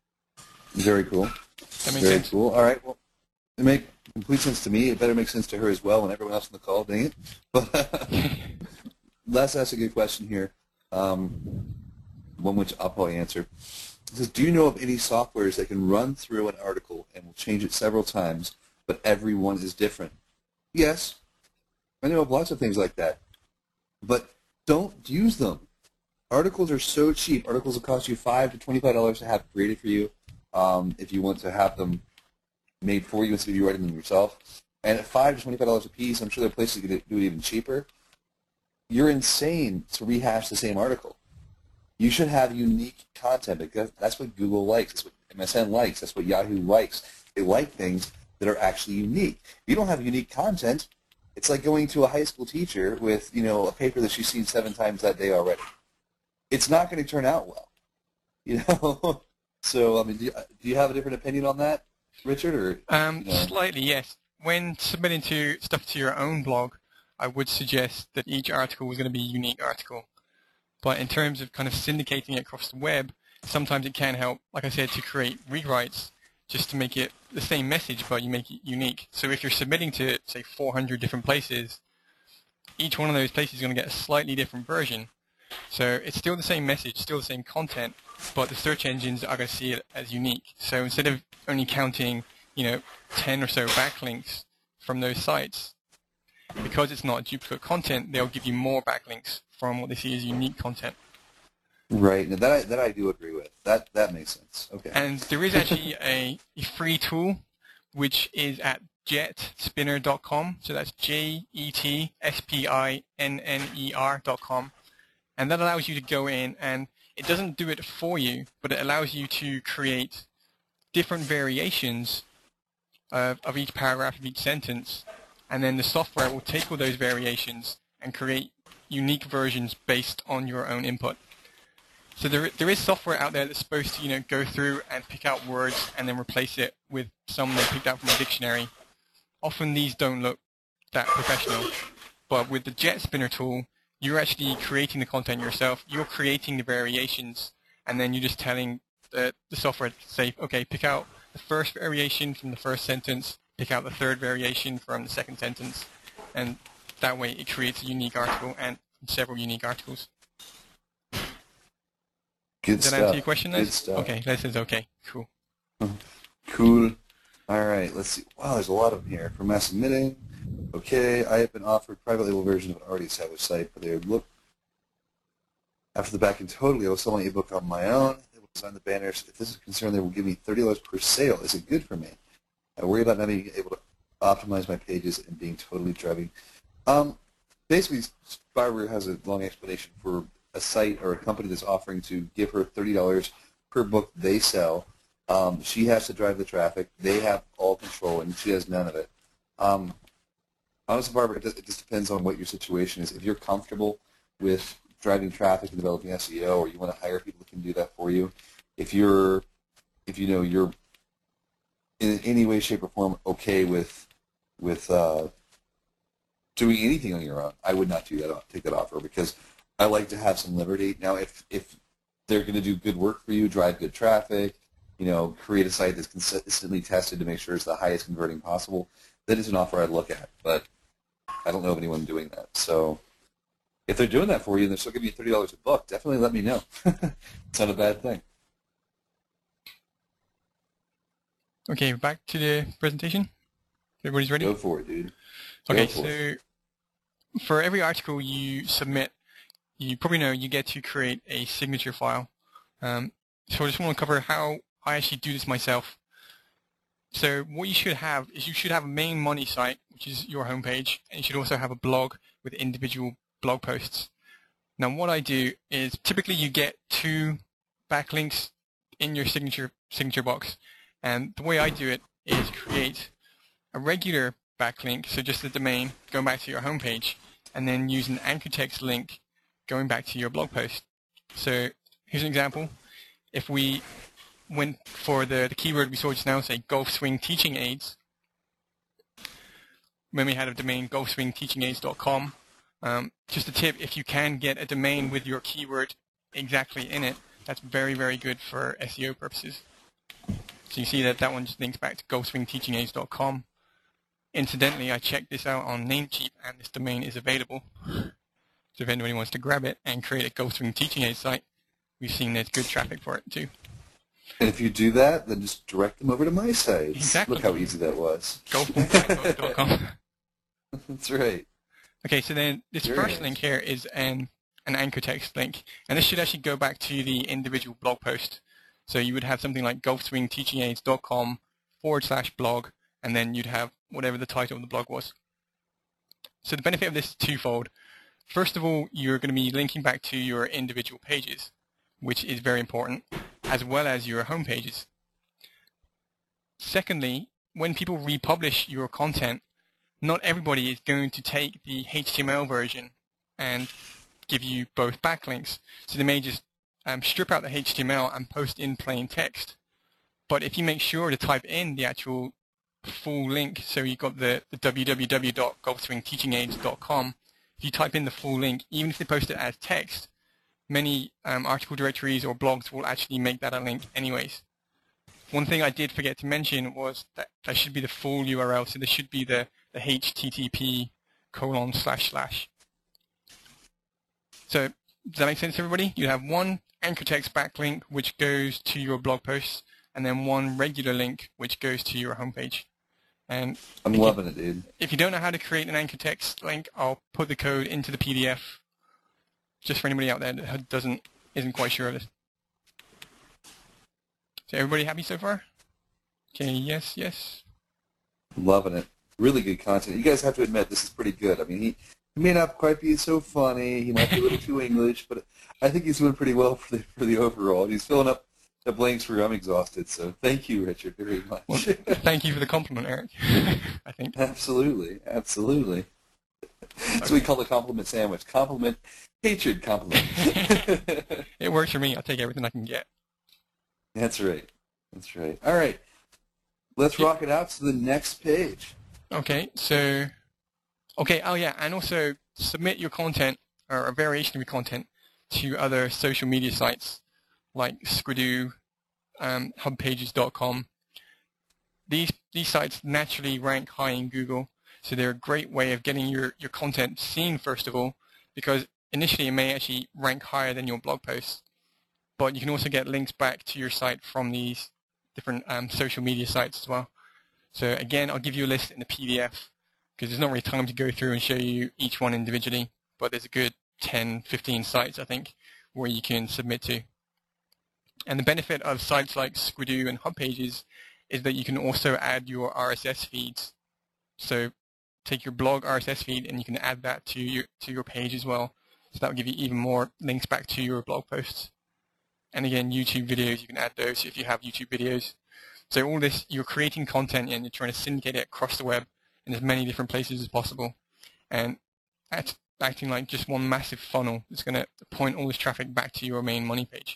Very cool. That makes sense? Cool. All right. Well, it makes complete sense to me. It better make sense to her as well and everyone else on the call, dang it. But let's ask a good question here, one which I'll probably answer. It says, do you know of any softwares that can run through an article and will change it several times, but every one is different? Yes. I know of lots of things like that. But don't use them. Articles are so cheap. Articles will cost you $5 to $25 to have created for you if you want to have them made for you instead of you writing them yourself. And at $5 to $25 a piece, I'm sure there are places that can do it even cheaper. You're insane to rehash the same article. You should have unique content, because that's what Google likes. That's what MSN likes. That's what Yahoo likes. They like things that are actually unique. If you don't have unique content, it's like going to a high school teacher with, a paper that she's seen 7 times that day already. It's not going to turn out well, So, I mean, do you have a different opinion on that, Richard? Or Slightly, yes. When submitting stuff to your own blog, I would suggest that each article was going to be a unique article. But in terms of kind of syndicating it across the web, sometimes it can help, like I said, to create rewrites just to make it the same message, but you make it unique. So if you're submitting to, say, 400 different places, each one of those places is going to get a slightly different version. So it's still the same message, still the same content, but the search engines are going to see it as unique. So instead of only counting, 10 or so backlinks from those sites, because it's not duplicate content, they'll give you more backlinks from what they see as unique content. Right. Now that I do agree with. That makes sense. Okay. And there is actually a free tool, which is at jetspinner.com. So that's jetspinner.com. And that allows you to go in, and it doesn't do it for you, but it allows you to create different variations of each paragraph, of each sentence, and then the software will take all those variations and create unique versions based on your own input. So there is software out there that's supposed to go through and pick out words and then replace it with some they picked out from a dictionary. Often these don't look that professional, but with the JetSpinner tool, you're actually creating the content yourself. You're creating the variations, and then you're just telling the software to say, okay, pick out the first variation from the first sentence, pick out the third variation from the second sentence, and that way it creates a unique article. And several unique articles. Good Does that stuff. answer your question, Good Les? stuff. Okay, Les says okay. Cool. Cool. All right, let's see. Wow, there's a lot of them here. For mass submitting. Okay, I have been offered private label version of an already established site, but they look after the backend totally. I will sell my ebook on my own. They will design the banners. If this is a concern, they will give me $30 per sale. Is it good for me? I worry about not being able to optimize my pages and being totally driving. Basically, Spyware has a long explanation for a site or a company that's offering to give her $30 per book they sell. She has to drive the traffic. They have all control, and she has none of it. Honestly, Barbara, it just depends on what your situation is. If you're comfortable with driving traffic and developing SEO, or you want to hire people that can do that for you, if you know you're in any way, shape, or form okay with doing anything on your own, I would not take that offer, because I like to have some liberty. Now, if they're going to do good work for you, drive good traffic, create a site that's consistently tested to make sure it's the highest converting possible, that is an offer I'd look at. But I don't know of anyone doing that. So if they're doing that for you and they're still giving you $30 a book, definitely let me know. It's not a bad thing. Okay, back to the presentation. Everybody's ready? Go for it, dude. Okay, so for every article you submit, you probably know you get to create a signature file. So I just want to cover how I actually do this myself. So what you should have is you should have a main money site, which is your homepage, and you should also have a blog with individual blog posts. Now what I do is typically you get 2 backlinks in your signature box, and the way I do it is create a regular backlink, so just the domain going back to your homepage, and then use an anchor text link going back to your blog post. So here's an example. If we went for the keyword we saw just now, say golf swing teaching aids, when we had a domain golfswingteachingaids.com, just a tip, if you can get a domain with your keyword exactly in it, that's very, very good for SEO purposes. So you see that one just links back to golfswingteachingaids.com. Incidentally, I checked this out on Namecheap, and this domain is available. So if anybody wants to grab it and create a Golfswing Teaching Aids site, we've seen there's good traffic for it too. And if you do that, then just direct them over to my site. Exactly. Look how easy that was. Golf.com. That's right. Okay, so then this first link here is an anchor text link, and this should actually go back to the individual blog post. So you would have something like golfswingteachingaids.com/blog, and then you'd have whatever the title of the blog was. So the benefit of this is twofold. First of all, you're going to be linking back to your individual pages, which is very important, as well as your home pages. Secondly, when people republish your content, not everybody is going to take the HTML version and give you both backlinks. So they may just strip out the HTML and post in plain text. But if you make sure to type in the actual full link, so you've got the www.golfswingteachingaids.com, if you type in the full link, even if they post it as text, many article directories or blogs will actually make that a link anyways. One thing I did forget to mention was that should be the full URL, so there should be the http://. So does that make sense, everybody? You have one anchor text backlink which goes to your blog posts, and then one regular link which goes to your homepage. And I'm loving it, dude. If you don't know how to create an anchor text link, I'll put the code into the PDF, just for anybody out there that isn't quite sure of this. So everybody happy so far? Okay, yes, yes. Loving it. Really good content. You guys have to admit this is pretty good. I mean, he may not quite be so funny. He might be a little too English, but I think he's doing pretty well for the overall. He's filling up the blanks for I'm exhausted. So thank you, Richard, very much. Well, thank you for the compliment, Eric. I think. Absolutely, absolutely. That's what we call the compliment sandwich. Compliment, hatred, compliment. It works for me. I'll take everything I can get. That's right. That's right. All right. Let's rock it out to the next page. Okay, oh yeah, and also submit your content, or a variation of your content, to other social media sites like Squidoo, hubpages.com. These sites naturally rank high in Google, so they're a great way of getting your content seen, first of all, because initially it may actually rank higher than your blog post, but you can also get links back to your site from these different social media sites as well. So again, I'll give you a list in the PDF because there's not really time to go through and show you each one individually, but there's a good 10, 15 sites, I think, where you can submit to. And the benefit of sites like Squidoo and HubPages is that you can also add your RSS feeds. So take your blog RSS feed and you can add that to your page as well. So that will give you even more links back to your blog posts. And again, YouTube videos, you can add those if you have YouTube videos. So all this, you're creating content and you're trying to syndicate it across the web in as many different places as possible. And that's acting like just one massive funnel that's going to point all this traffic back to your main money page.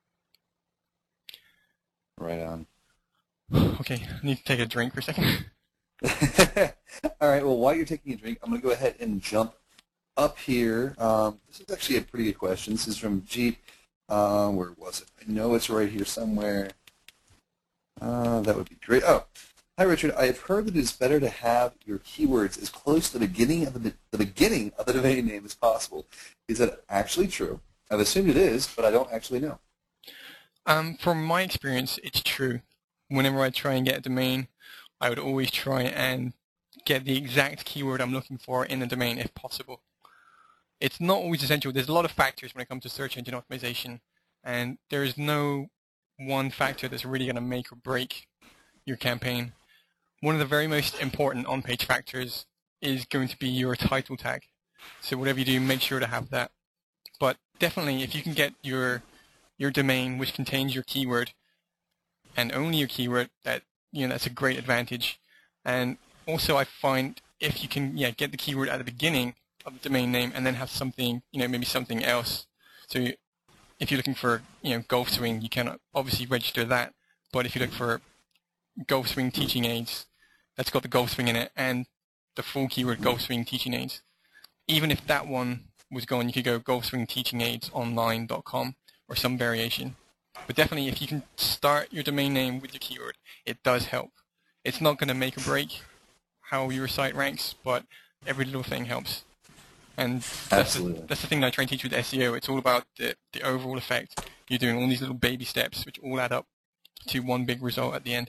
Right on. Okay, I need to take a drink for a second. All right, well, while you're taking a drink, I'm going to go ahead and jump up here. This is actually a pretty good question. This is from Jeep. Where was it? I know it's right here somewhere. That would be great. Oh, hi, Richard. I have heard that it is better to have your keywords as close to the beginning of the domain name as possible. Is that actually true? I've assumed it is, but I don't actually know. From my experience, it's true. Whenever I try and get a domain, I would always try and get the exact keyword I'm looking for in the domain if possible. It's not always essential. There's a lot of factors when it comes to search engine optimization, and there is no one factor that's really going to make or break your campaign. One of the very most important on-page factors is going to be your title tag. So whatever you do, make sure to have that. But definitely, if you can get your domain which contains your keyword and only your keyword, that's a great advantage. And also, I find if you can get the keyword at the beginning of the domain name and then have something, maybe something else. So if you're looking for, golf swing, you can obviously register that. But if you look for golf swing teaching aids, that's got the golf swing in it and the full keyword golf swing teaching aids. Even if that one was gone, you could go golfswingteachingaidesonline.com or some variation. But definitely, if you can start your domain name with your keyword, it does help. It's not going to make or break how your site ranks, but every little thing helps. And that's the thing that I try and teach with SEO. It's all about the overall effect. You're doing all these little baby steps, which all add up to one big result at the end.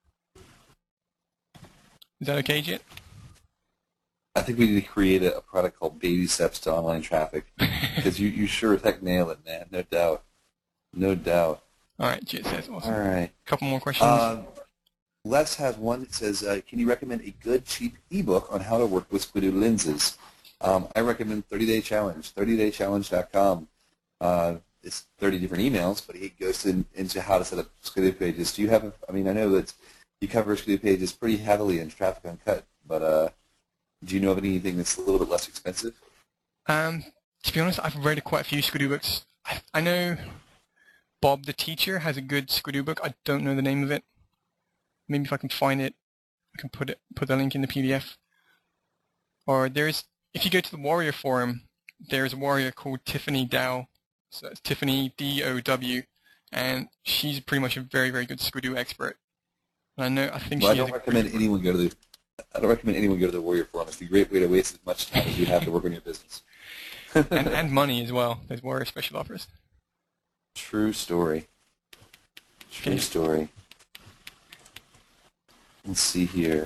Is that okay, Jit? I think we need to create a product called Baby Steps to Online Traffic, because you sure as heck nail it, man. No doubt. No doubt. All right, Jit says awesome. All right. A couple more questions. Les has one that says, can you recommend a good, cheap ebook on how to work with Squidoo lenses? I recommend 30-Day Challenge, 30daychallenge.com. It's 30 different emails, but he goes into how to set up Squidoo pages. Do you have I know that you cover Squidoo pages pretty heavily in Traffic Uncut, but do you know of anything that's a little bit less expensive? To be honest, I've read quite a few Squidoo books. I know Bob the Teacher has a good Squidoo book. I don't know the name of it. Maybe if I can find it, I can put the link in the PDF. Or if you go to the Warrior forum, there's a warrior called Tiffany Dow. So it's Tiffany D-O-W, and she's pretty much a very, very good Squidoo expert. And I don't recommend anyone go to the Warrior forum. It's a great way to waste as much time as you have to work on your business. and money as well. There's Warrior special offers. True story. True story. Let's see here.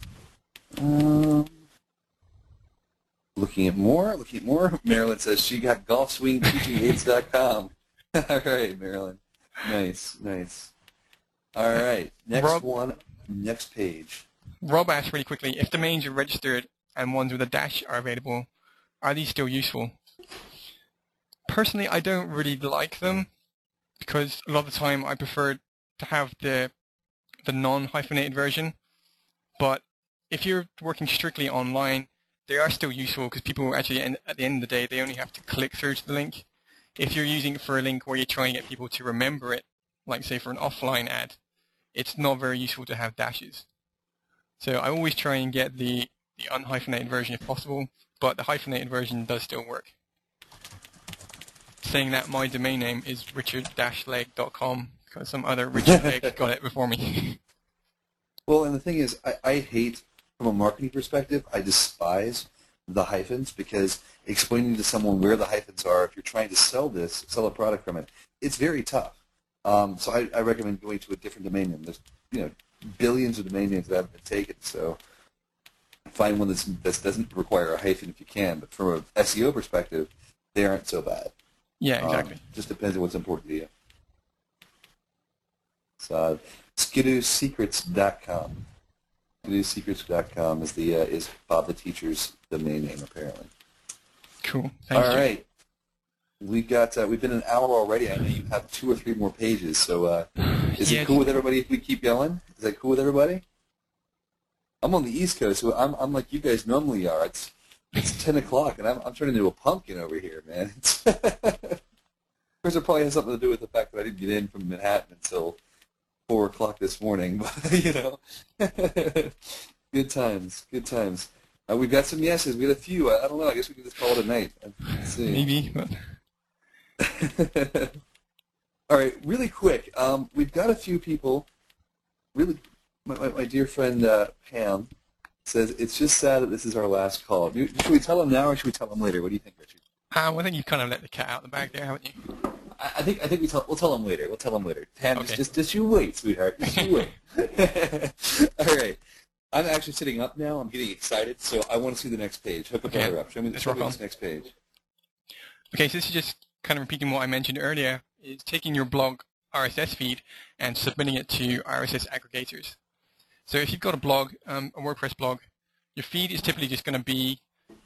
Looking at more. Marilyn says she got golfswingteachingaids.com. All right, Marilyn. Nice. All right, next page. Rob asked really quickly, if domains are registered and ones with a dash are available, are these still useful? Personally, I don't really like them because a lot of the time I prefer to have the non-hyphenated version. But if you're working strictly online, they are still useful because people actually, at the end of the day, they only have to click through to the link. If you're using it for a link where you're trying to get people to remember it, like say for an offline ad, it's not very useful to have dashes. So I always try and get the unhyphenated version if possible, but the hyphenated version does still work. Saying that, my domain name is richard-legg.com because some other Richard Legg got it before me. Well, and the thing is, I hate, from a marketing perspective, I despise the hyphens, because explaining to someone where the hyphens are, if you're trying to sell a product from it, it's very tough. So I recommend going to a different domain name. There's billions of domain names that haven't been taken, so find one that doesn't require a hyphen if you can. But from an SEO perspective, they aren't so bad. Yeah, exactly. Just depends on what's important to you. So SkidooSecrets.com. SkidooSecrets.com is Bob the Teacher's domain name, apparently. Cool. Thanks, All right. We've been an hour already. I know you have 2 or 3 more pages. So is it cool with everybody if we keep going? Is that cool with everybody? I'm on the East Coast, so I'm like you guys normally are. It's 10 o'clock, and I'm turning into a pumpkin over here, man. Of course, it probably has something to do with the fact that I didn't get in from Manhattan until 4 o'clock this morning. But good times, good times. We've got some yeses. We had a few. I don't know. I guess we can just call it a night. Let's see. Maybe. But... All right, really quick. We've got a few people. Really, my dear friend Pam says it's just sad that this is our last call. Should we tell them now or should we tell them later? What do you think, Richard? I think you've kind of let the cat out of the bag there, haven't you? I think we'll tell them later. We'll tell them later. Pam, okay. just you wait, sweetheart. Just you wait. All right. I'm actually sitting up now. I'm getting excited, so I want to see the next page. Hook up her up. Show me this next page. Okay, so this is just kind of repeating what I mentioned earlier. Is taking your blog RSS feed and submitting it to RSS aggregators. So if you've got a blog, a WordPress blog, your feed is typically just going to be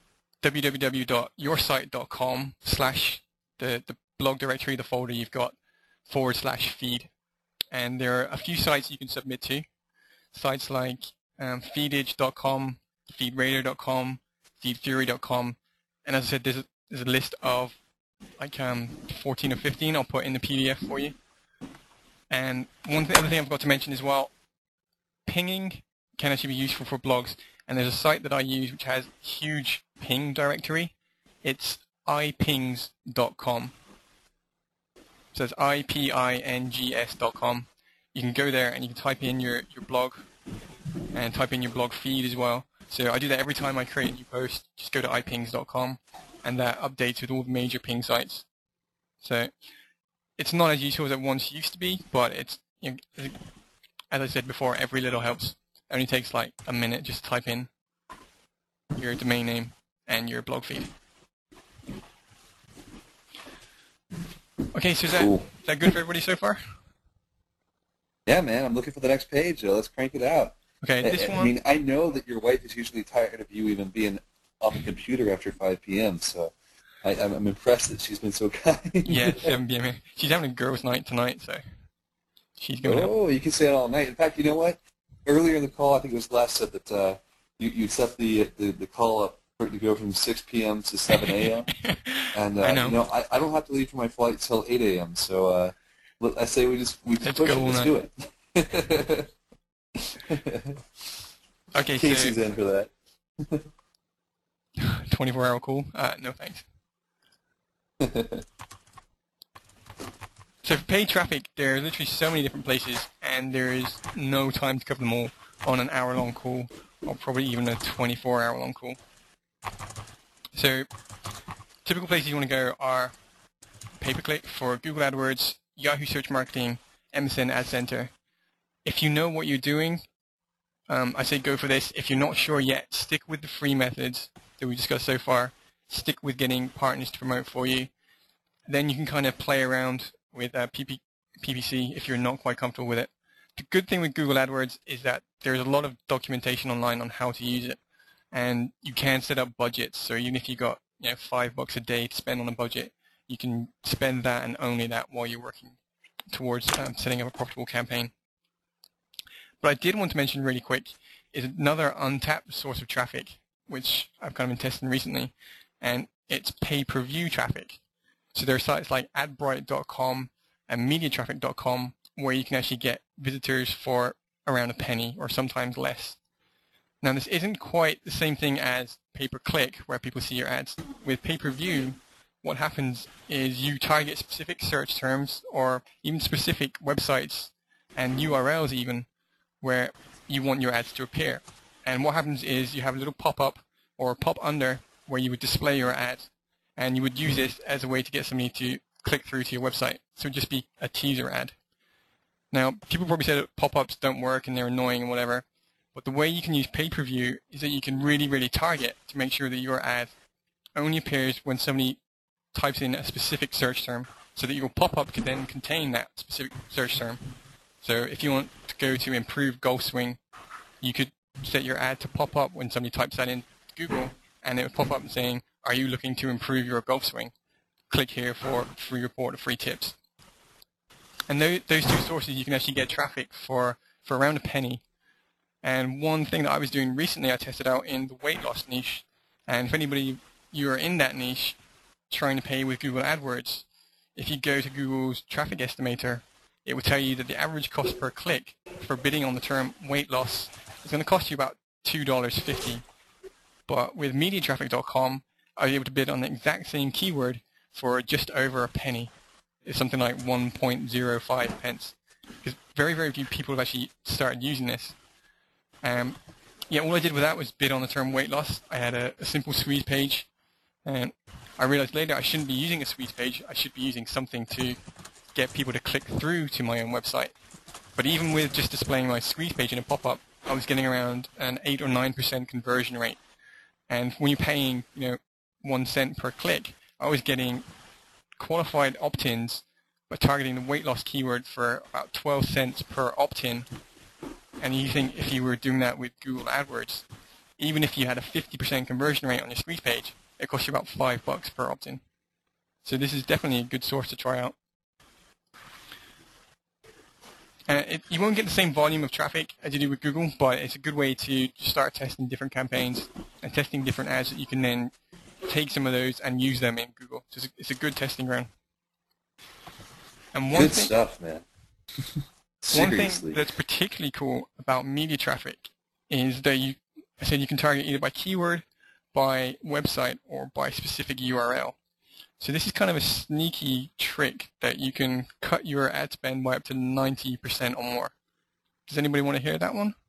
www.yoursite.com/ the blog directory, the folder you've got, /feed. And there are a few sites you can submit to. Sites like feedage.com, feedradar.com, feedfury.com. And as I said, there's a list of like 14 or 15 I'll put in the PDF for you. And other thing I forgot to mention as well, pinging can actually be useful for blogs. And there's a site that I use which has huge ping directory. It's ipings.com. So it's ipings.com. You can go there and you can type in your blog and type in your blog feed as well. So I do that every time I create a new post. Just go to ipings.com and that updates with all the major ping sites. So it's not as useful as it once used to be, but it's, as I said before, every little helps. It only takes like a minute just to type in your domain name and your blog feed. Okay, so is that good for everybody so far? Yeah, man, I'm looking for the next page. Let's crank it out. Okay, this one. I mean, I know that your wife is usually tired of you even being on the computer after 5 p.m., so I'm impressed that she's been so kind. Yeah, 7 p.m. She's having a girls' night tonight, so she's going to... Oh, you can stay out all night. In fact, you know what? Earlier in the call, I think it was Les said that you set the call up for it to go from 6 p.m. to 7 a.m. And I know. I don't have to leave for my flight till 8 a.m., so I say we push it. Let's do it. Okay, Casey's in for that. 24-hour call? No thanks. So for paid traffic, there are literally so many different places, and there is no time to cover them all on an hour-long call, or probably even a 24-hour-long call. So typical places you want to go are pay-per-click for Google AdWords, Yahoo Search Marketing, MSN Ad Center. If you know what you're doing, I say go for this. If you're not sure yet, stick with the free methods that we discussed so far. Stick with getting partners to promote for you. Then you can kind of play around with PPC if you're not quite comfortable with it. The good thing with Google AdWords is that there's a lot of documentation online on how to use it, and you can set up budgets. So even if you got $5 a day to spend on a budget, you can spend that and only that while you're working towards setting up a profitable campaign. But I did want to mention really quick is another untapped source of traffic, which I've kind of been testing recently, and it's pay-per-view traffic. So there are sites like adbright.com and mediatraffic.com where you can actually get visitors for around a penny or sometimes less. Now this isn't quite the same thing as pay-per-click where people see your ads. With pay-per-view, what happens is you target specific search terms or even specific websites and URLs even where you want your ads to appear. And what happens is you have a little pop-up or pop under where you would display your ad, and you would use this as a way to get somebody to click through to your website. So it would just be a teaser ad. Now, people probably say that pop-ups don't work and they're annoying and whatever, but the way you can use pay-per-view is that you can really, really target to make sure that your ad only appears when somebody types in a specific search term, so that your pop-up can then contain that specific search term. So if you want to go to improve golf swing, you could set your ad to pop up when somebody types that in Google, and it would pop up saying, are you looking to improve your golf swing? Click here for a free report or free tips. And those two sources, you can actually get traffic for around a penny. And one thing that I was doing recently, I tested out in the weight loss niche. And if anybody, you're in that niche trying to pay with Google AdWords, if you go to Google's traffic estimator, it will tell you that the average cost per click for bidding on the term weight loss is going to cost you about $2.50. But with MediaTraffic.com, I was able to bid on the exact same keyword for just over a penny. It's something like 1.05 pence. Because very, very few people have actually started using this. All I did with that was bid on the term weight loss. I had a simple squeeze page, and I realized later I shouldn't be using a squeeze page. I should be using something to get people to click through to my own website. But even with just displaying my squeeze page in a pop-up, I was getting around an 8 or 9% conversion rate. And when you're paying, 1 cent per click, I was getting qualified opt-ins by targeting the weight loss keyword for about 12 cents per opt-in. And you think if you were doing that with Google AdWords, even if you had a 50% conversion rate on your squeeze page, it costs you about $5 per opt-in. So this is definitely a good source to try out. You won't get the same volume of traffic as you do with Google, but it's a good way to start testing different campaigns and testing different ads that you can then take some of those and use them in Google. So it's a good testing ground. And good stuff, man. One thing that's particularly cool about media traffic is that you can target either by keyword, by website, or by specific URL. So this is kind of a sneaky trick that you can cut your ad spend by up to 90% or more. Does anybody want to hear that one?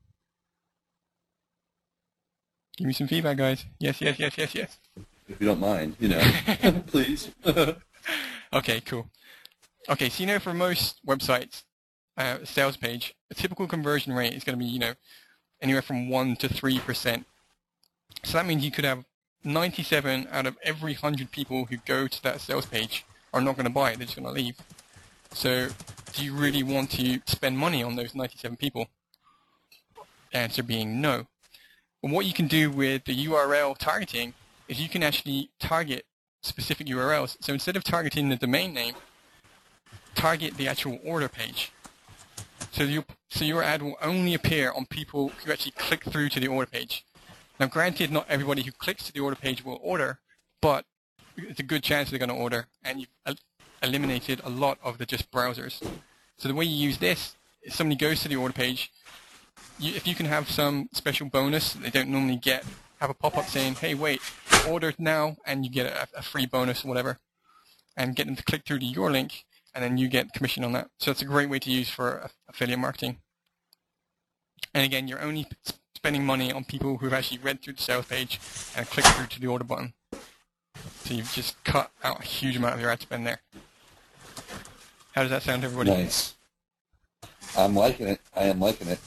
Give me some feedback, guys. Yes. If you don't mind, please. Okay, cool. Okay, so for most websites, sales page, a typical conversion rate is going to be, anywhere from 1 to 3%. So that means you could have 97 out of every 100 people who go to that sales page are not going to buy it, they're just going to leave. So do you really want to spend money on those 97 people? Answer being no. But what you can do with the URL targeting is you can actually target specific URLs. So instead of targeting the domain name, target the actual order page. So your ad will only appear on people who actually click through to the order page. Now, granted, not everybody who clicks to the order page will order, but it's a good chance they're going to order, and you've eliminated a lot of the just browsers. So the way you use this is somebody goes to the order page. If you can have some special bonus that they don't normally get, have a pop-up saying, hey, wait, order now, and you get a free bonus or whatever, and get them to click through to your link, and then you get commission on that. So it's a great way to use for affiliate marketing. And again, you're only spending money on people who have actually read through the sales page and clicked through to the order button. So you've just cut out a huge amount of your ad spend there. How does that sound to everybody? Nice. I'm liking it. I am liking it.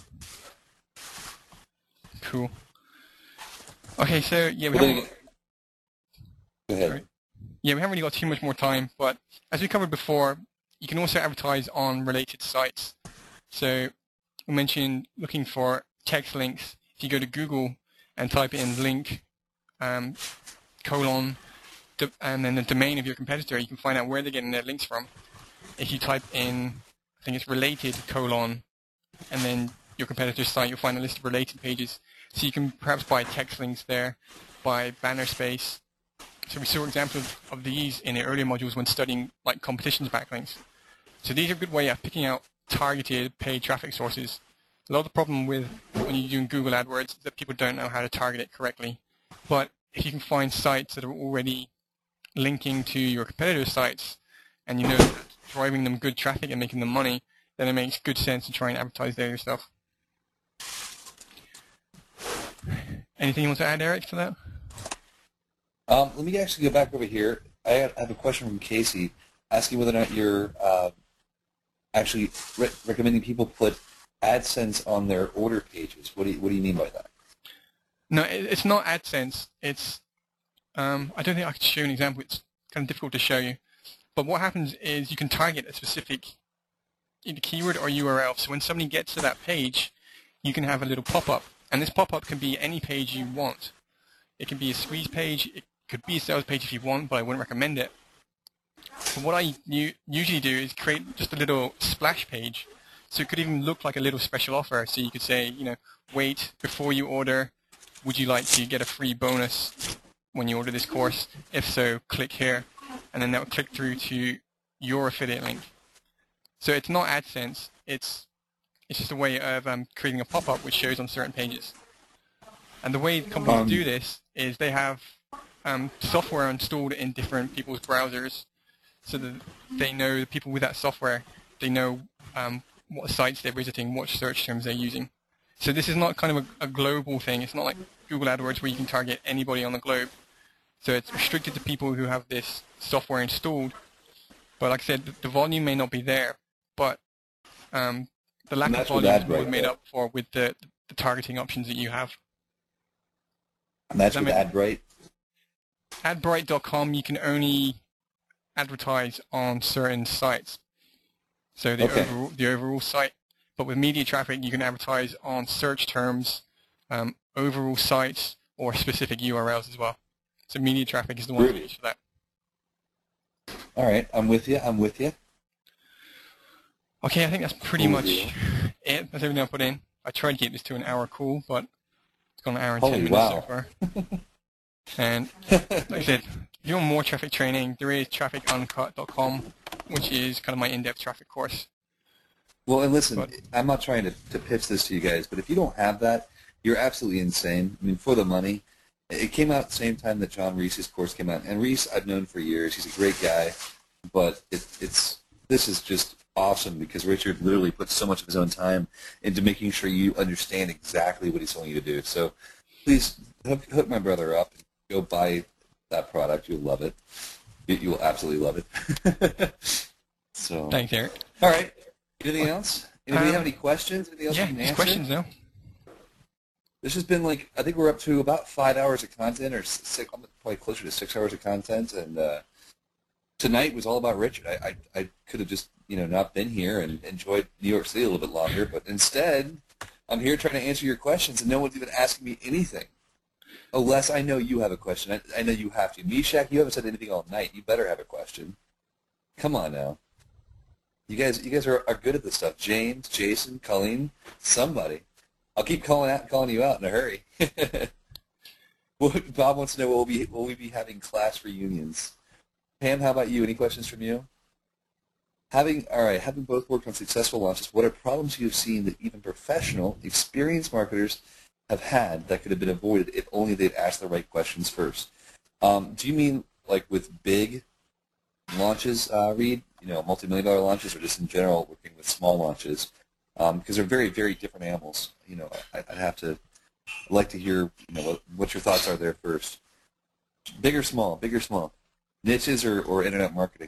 Cool. Okay, so yeah, Go ahead. Sorry. Yeah, we haven't really got too much more time, but as we covered before, you can also advertise on related sites. So we mentioned looking for text links. If you go to Google and type in link, colon, and then the domain of your competitor, you can find out where they're getting their links from. If you type in, I think it's related, colon, and then your competitor's site, you'll find a list of related pages. So you can perhaps buy text links there, buy banner space. So we saw examples of these in the earlier modules when studying like competitions backlinks. So these are a good way of picking out targeted paid traffic sources. A lot of the problem with when you're doing Google AdWords is that people don't know how to target it correctly. But if you can find sites that are already linking to your competitors' sites, and you know that it's driving them good traffic and making them money, then it makes good sense to try and advertise there yourself. Anything you want to add, Eric, to that? Let me actually go back over here. I have a question from Casey asking whether or not you're actually recommending people put AdSense on their order pages. What do you mean by that? No, it's not AdSense. It's I don't think I could show an example. It's kind of difficult to show you. But what happens is you can target a specific either keyword or URL. So when somebody gets to that page, you can have a little pop-up. And this pop-up can be any page you want. It can be a squeeze page. It could be a sales page if you want, but I wouldn't recommend it. So what I usually do is create just a little splash page. So it could even look like a little special offer. So you could say, wait, before you order, would you like to get a free bonus when you order this course? If so, click here. And then that will click through to your affiliate link. So it's not AdSense. It's just a way of creating a pop-up which shows on certain pages. And the way companies do this is they have software installed in different people's browsers, so that they know the people with that software, they know what sites they're visiting, what search terms they're using. So this is not kind of a global thing. It's not like Google AdWords where you can target anybody on the globe. So it's restricted to people who have this software installed. But like I said, the volume may not be there, but the lack of volume is more made up for with the targeting options that you have. And that's with AdBright? AdBright.com, you can only advertise on certain sites. So the overall site. But with media traffic, you can advertise on search terms, overall sites, or specific URLs as well. So media traffic is the one to use for that. All right, I'm with you. Okay, I think that's pretty much it. That's everything I put in. I tried to keep this to an hour call, but it's gone an hour and 10 minutes so far. And like I said, if you want more traffic training, there is traffic.uncut.com, which is kind of my in-depth traffic course. Well, and listen, I'm not trying to pitch this to you guys, but if you don't have that, you're absolutely insane. I mean, for the money. It came out at the same time that John Reese's course came out. And Reese, I've known for years. He's a great guy. But this is just awesome because Richard literally puts so much of his own time into making sure you understand exactly what he's telling you to do. So please hook my brother up and go buy that product. You'll love it. You will absolutely love it. So thanks, Eric. All right. Anything else? Anybody have any questions? Anything else you can answer? Questions now. This has been I think we're up to about 5 hours of content, or probably closer to 6 hours of content. And tonight was all about Richard. I could have just not been here and enjoyed New York City a little bit longer, but instead I'm here trying to answer your questions, and no one's even asking me anything. Oh, Les, I know you have a question. I know you have to. Meshach, you haven't said anything all night. You better have a question. Come on now. You guys are good at this stuff. James, Jason, Colleen, somebody. I'll keep calling you out in a hurry. Bob wants to know, will we be having class reunions? Pam, how about you? Any questions from you? Having both worked on successful launches, what are problems you have seen that even professional, experienced marketers have had that could have been avoided if only they'd asked the right questions first? Do you mean like with big launches, Reed? Multi-million-dollar launches, or just in general working with small launches? Because they're very, very different animals. I'd like to hear, what your thoughts are there first. Big or small? Big or small? Niches or internet marketing?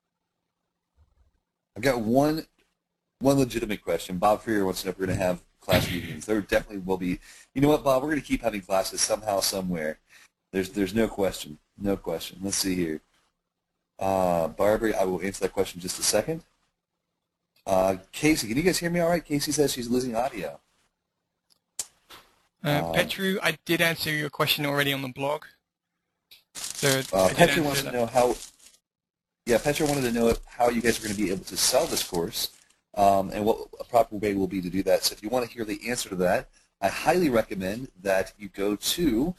I've got one legitimate question. Bob Freer wants to know if we're going to have class reunions. There definitely will be. You know what, Bob? We're going to keep having classes somehow, somewhere. There's no question. No question. Let's see here. Barbara, I will answer that question in just a second. Casey, can you guys hear me all right? Casey says she's losing audio. Petru, I did answer your question already on the blog. So Petra wants to know how. Yeah, Petra wanted to know how you guys are going to be able to sell this course, and what a proper way will be to do that. So if you want to hear the answer to that, I highly recommend that you go to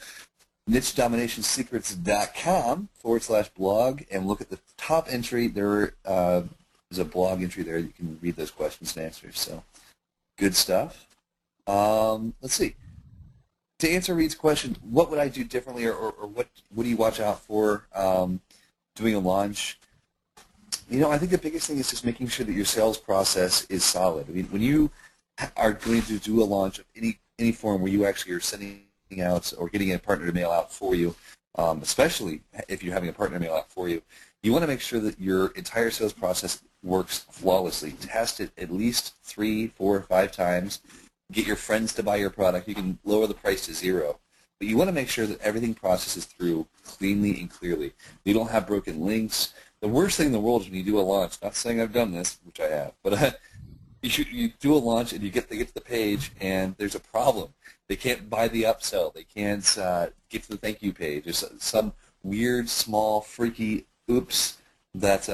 nichedominationsecrets.com/blog and look at the top entry. There's a blog entry there. You can read those questions and answers. So good stuff. Let's see. To answer Reed's question, what would I do differently, or what do you watch out for doing a launch? I think the biggest thing is just making sure that your sales process is solid. I mean, when you are going to do a launch of any form where you actually are sending out or getting a partner to mail out for you, especially if you're having a partner mail out for you. You want to make sure that your entire sales process works flawlessly. Test it at least 3, 4, 5 times. Get your friends to buy your product. You can lower the price to 0. But you want to make sure that everything processes through cleanly and clearly. You don't have broken links. The worst thing in the world is when you do a launch. Not saying I've done this, which I have, but you do a launch and they get to the page and there's a problem. They can't buy the upsell. They can't get to the thank you page. There's some weird, small, freaky oops that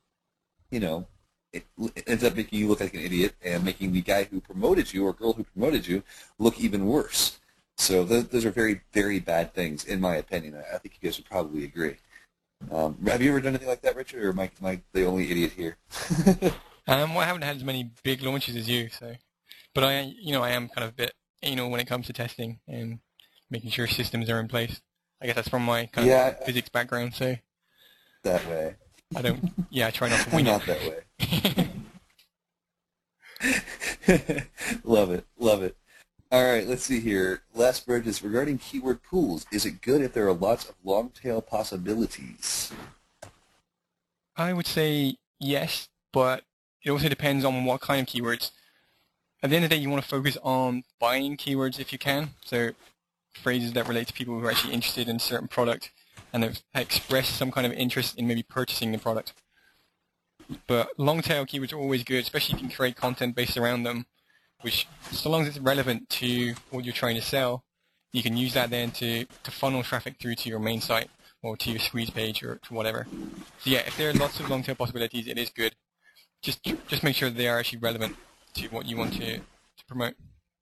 it ends up making you look like an idiot and making the guy who promoted you or girl who promoted you look even worse. So those are very, very bad things, in my opinion. I think you guys would probably agree. Have you ever done anything like that, Richard, or am I the only idiot here? Well, I haven't had as many big launches as you, but I am kind of a bit anal when it comes to testing and making sure systems are in place. I guess that's from my kind of physics background, so that way. I try not to wing not that way. Love it. All right, let's see here. Last bridge is regarding keyword pools. Is it good if there are lots of long-tail possibilities? I would say yes, but it also depends on what kind of keywords. At the end of the day, you want to focus on buying keywords if you can, so phrases that relate to people who are actually interested in a certain product and have expressed some kind of interest in maybe purchasing the product. But long-tail keywords are always good, especially if you can create content based around them, which, so long as it's relevant to what you're trying to sell, you can use that then to funnel traffic through to your main site or to your squeeze page or to whatever. So yeah, if there are lots of long-tail possibilities, it is good. Just make sure they are actually relevant to what you want to promote.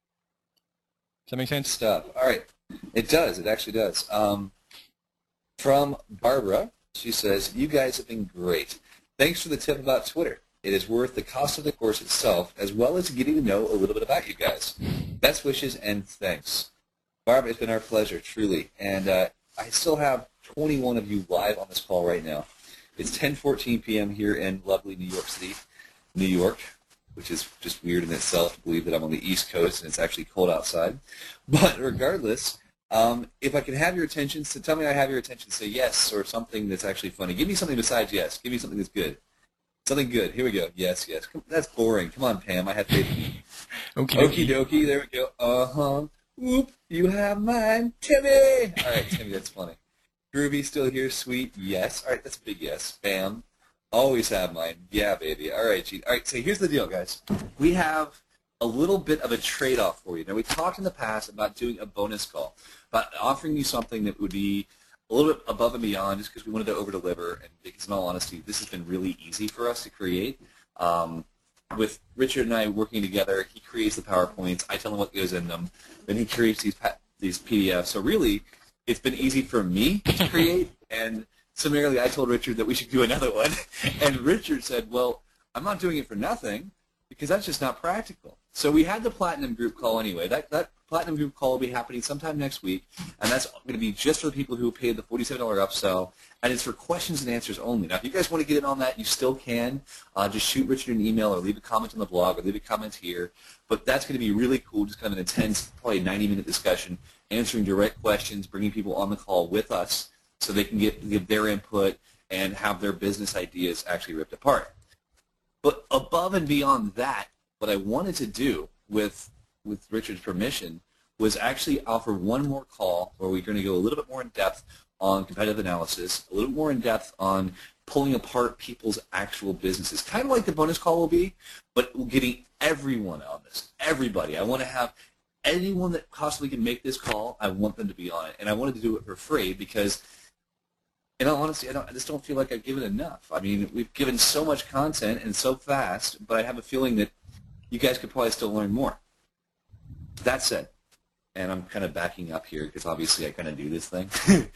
Does that make sense? Stuff. All right. It does. It actually does. From Barbara, she says, you guys have been great. Thanks for the tip about Twitter. It is worth the cost of the course itself, as well as getting to know a little bit about you guys. Best wishes and thanks. Barbara, it's been our pleasure, truly. And I still have 21 of you live on this call right now. It's 10:14 p.m. here in lovely New York City, New York, which is just weird in itself to believe that I'm on the East Coast and it's actually cold outside. But regardless, if I can have your attention, so tell me I have your attention, say yes or something that's actually funny. Give me something besides yes. Give me something that's good. Something good. Here we go. Yes. That's boring. Come on, Pam. I have faith in you. Okie dokie. There we go. Uh-huh. Whoop. You have mine. Timmy. All right, Timmy, that's funny. Groovy still here. Sweet. Yes. All right, that's a big yes. Bam. Always have mine. Yeah, baby. All right, Gene. All right, so here's the deal, guys. We have a little bit of a trade-off for you. Now, we talked in the past about doing a bonus call, about offering you something that would be a little bit above and beyond just because we wanted to over-deliver, and because in all honesty, this has been really easy for us to create. With Richard and I working together, he creates the PowerPoints, I tell him what goes in them, then he creates these PDFs. So really, it's been easy for me to create, and summarily I told Richard that we should do another one, and Richard said, well, I'm not doing it for nothing, because that's just not practical. So we had the Platinum Group call anyway. That Platinum Group call will be happening sometime next week, and that's going to be just for the people who paid the $47 upsell, and it's for questions and answers only. Now, if you guys want to get in on that, you still can. Just shoot Richard an email or leave a comment on the blog or leave a comment here. But that's going to be really cool, just kind of an intense, probably 90-minute discussion, answering direct questions, bringing people on the call with us so they can give their input and have their business ideas actually ripped apart. But above and beyond that, what I wanted to do with Richard's permission was actually offer one more call where we're going to go a little bit more in depth on competitive analysis, a little more in depth on pulling apart people's actual businesses, kind of like the bonus call will be, but getting everyone on this, everybody. I want to have anyone that possibly can make this call, I want them to be on it, and I wanted to do it for free because, in all honesty, I just don't feel like I've given enough. I mean, we've given so much content and so fast, but I have a feeling that you guys could probably still learn more. That said, and I'm kind of backing up here because obviously I kind of do this thing.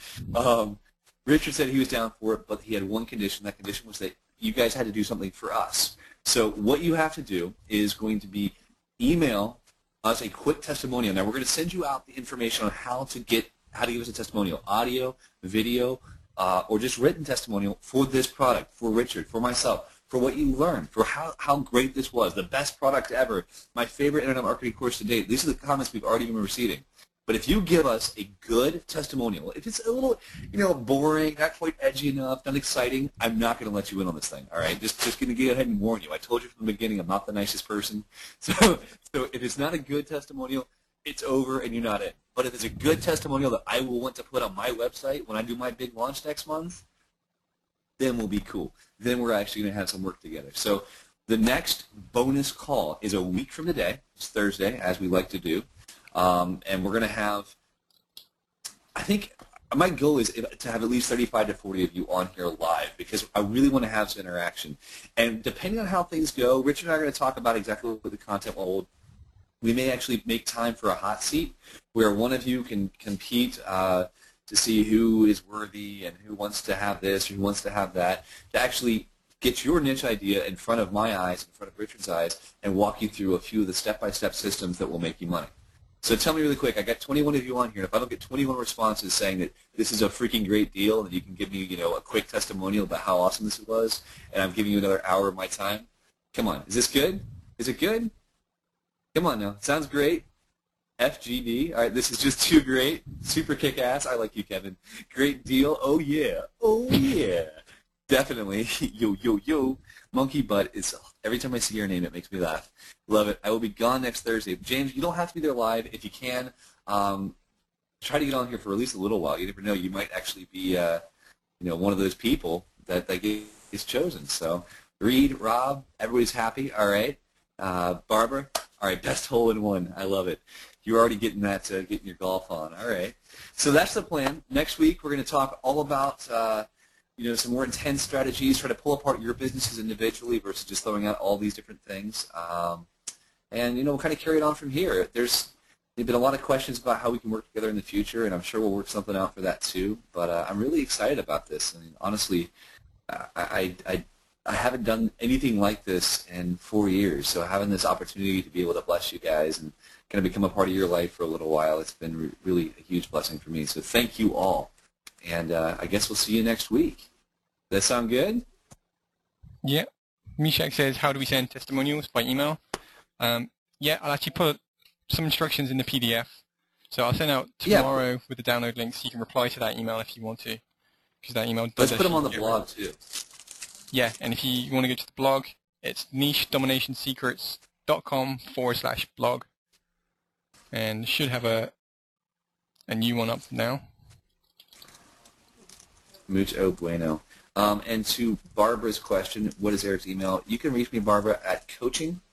Richard said he was down for it, but he had one condition. That condition was that you guys had to do something for us. So what you have to do is going to be email us a quick testimonial. Now we're going to send you out the information on how to give us a testimonial, audio, video, or just written testimonial for this product, for Richard, for myself, for what you learned, for how great this was, the best product ever, my favorite internet marketing course to date. These are the comments we've already been receiving. But if you give us a good testimonial, if it's a little, boring, not quite edgy enough, not exciting, I'm not going to let you in on this thing. All right, just going to go ahead and warn you. I told you from the beginning, I'm not the nicest person. So if it's not a good testimonial, it's over and you're not in. But if it's a good testimonial that I will want to put on my website when I do my big launch next month, then we'll be cool. Then we're actually going to have some work together. So the next bonus call is a week from today. It's Thursday, as we like to do. And we're going to have, I think my goal is to have at least 35 to 40 of you on here live because I really want to have some interaction. And depending on how things go, Richard and I are going to talk about exactly what the content will hold. We may actually make time for a hot seat where one of you can compete to see who is worthy and who wants to have this or who wants to have that, to actually get your niche idea in front of my eyes, in front of Richard's eyes, and walk you through a few of the step-by-step systems that will make you money. So tell me really quick, I got 21 of you on here. If I don't get 21 responses saying that this is a freaking great deal and that you can give me, a quick testimonial about how awesome this was, and I'm giving you another hour of my time, come on. Is this good? Is it good? Come on now. Sounds great. FGD. All right, this is just too great. Super kick-ass. I like you, Kevin. Great deal. Oh, yeah. Oh, yeah. Definitely. Yo, yo, yo. Monkey Butt is, every time I see your name, it makes me laugh. Love it. I will be gone next Thursday. James, you don't have to be there live. If you can, try to get on here for at least a little while. You never know. You might actually be, one of those people that gets chosen. So, Reed, Rob, everybody's happy. All right. Barbara, all right, best hole in one. I love it. You're already getting that, getting your golf on. All right. So that's the plan. Next week, we're going to talk all about, some more intense strategies, try to pull apart your businesses individually versus just throwing out all these different things. And we'll kind of carry it on from here. There's been a lot of questions about how we can work together in the future, and I'm sure we'll work something out for that too. But I'm really excited about this. I mean, honestly, I haven't done anything like this in 4 years, so having this opportunity to be able to bless you guys and kind of become a part of your life for a little while, it's been really a huge blessing for me. So thank you all, and I guess we'll see you next week. Does that sound good? Yeah. Mishak says, how do we send testimonials? By email. Yeah, I'll actually put some instructions in the PDF. So I'll send out tomorrow with the download link, so you can reply to that email if you want to, because that email does. Let's put them on the blog too. Yeah, and if you want to go to the blog, it's nichedominationsecrets.com/blog. And should have a new one up now. Mucho bueno. And to Barbara's question, what is Eric's email? You can reach me, Barbara, at coaching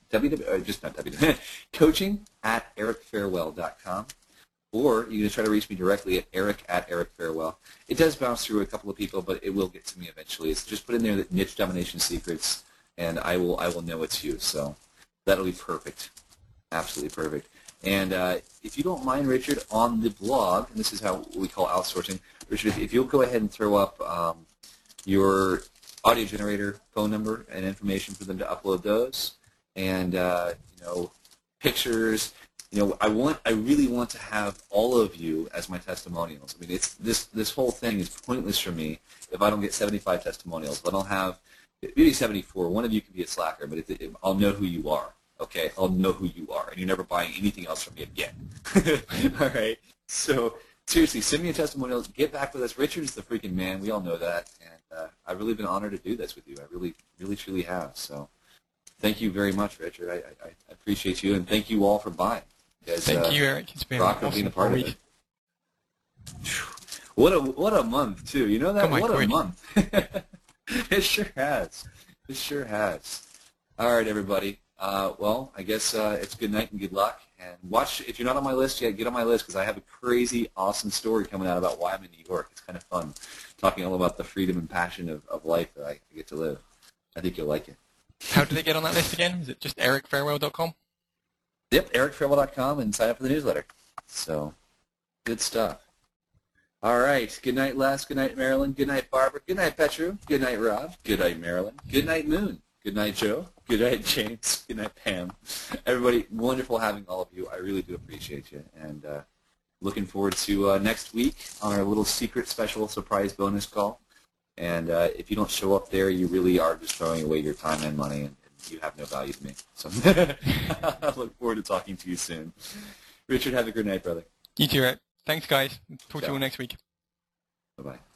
at ericfarewell.com. Or you can try to reach me directly at eric@ericfarewell. It does bounce through a couple of people, but it will get to me eventually. It's just put in there that Niche Domination Secrets, and I will know it's you. So that'll be perfect, absolutely perfect. And if you don't mind, Richard, on the blog, and this is how we call outsourcing, Richard, if you'll go ahead and throw up your audio generator phone number and information for them to upload those, and pictures. I really want to have all of you as my testimonials. I mean, it's this whole thing is pointless for me if I don't get 75 testimonials. If I don't have maybe 74, one of you can be a slacker, but if I'll know who you are. Okay, I'll know who you are, and you're never buying anything else from me again. All right. So seriously, send me a testimonial. Get back with us. Richard's the freaking man. We all know that, and I've really been honored to do this with you. I really, really, truly have. So thank you very much, Richard. I appreciate you, and thank you all for buying. Thank you, Eric. It's been awesome being a part of it. What a month too. You know that? What a month. It sure has. It sure has. All right, everybody. Well, I guess it's good night and good luck. And watch, if you're not on my list yet, get on my list because I have a crazy, awesome story coming out about why I'm in New York. It's kind of fun, talking all about the freedom and passion of life that I get to live. I think you'll like it. How do they get on that list again? Is it just ericfarewell.com? Yep, ericfarewell.com, and sign up for the newsletter. So, good stuff. All right. Good night, Les. Good night, Marilyn. Good night, Barbara. Good night, Petru. Good night, Rob. Good night, Marilyn. Good night, Moon. Good night, Joe. Good night, James. Good night, Pam. Everybody, wonderful having all of you. I really do appreciate you. And looking forward to next week on our little secret special surprise bonus call. And if you don't show up there, you really are just throwing away your time and money, and you have no value to me. So I look forward to talking to you soon. Richard, have a good night, brother. You too, right? Thanks, guys. Talk to you Ciao. all next week. Bye-bye.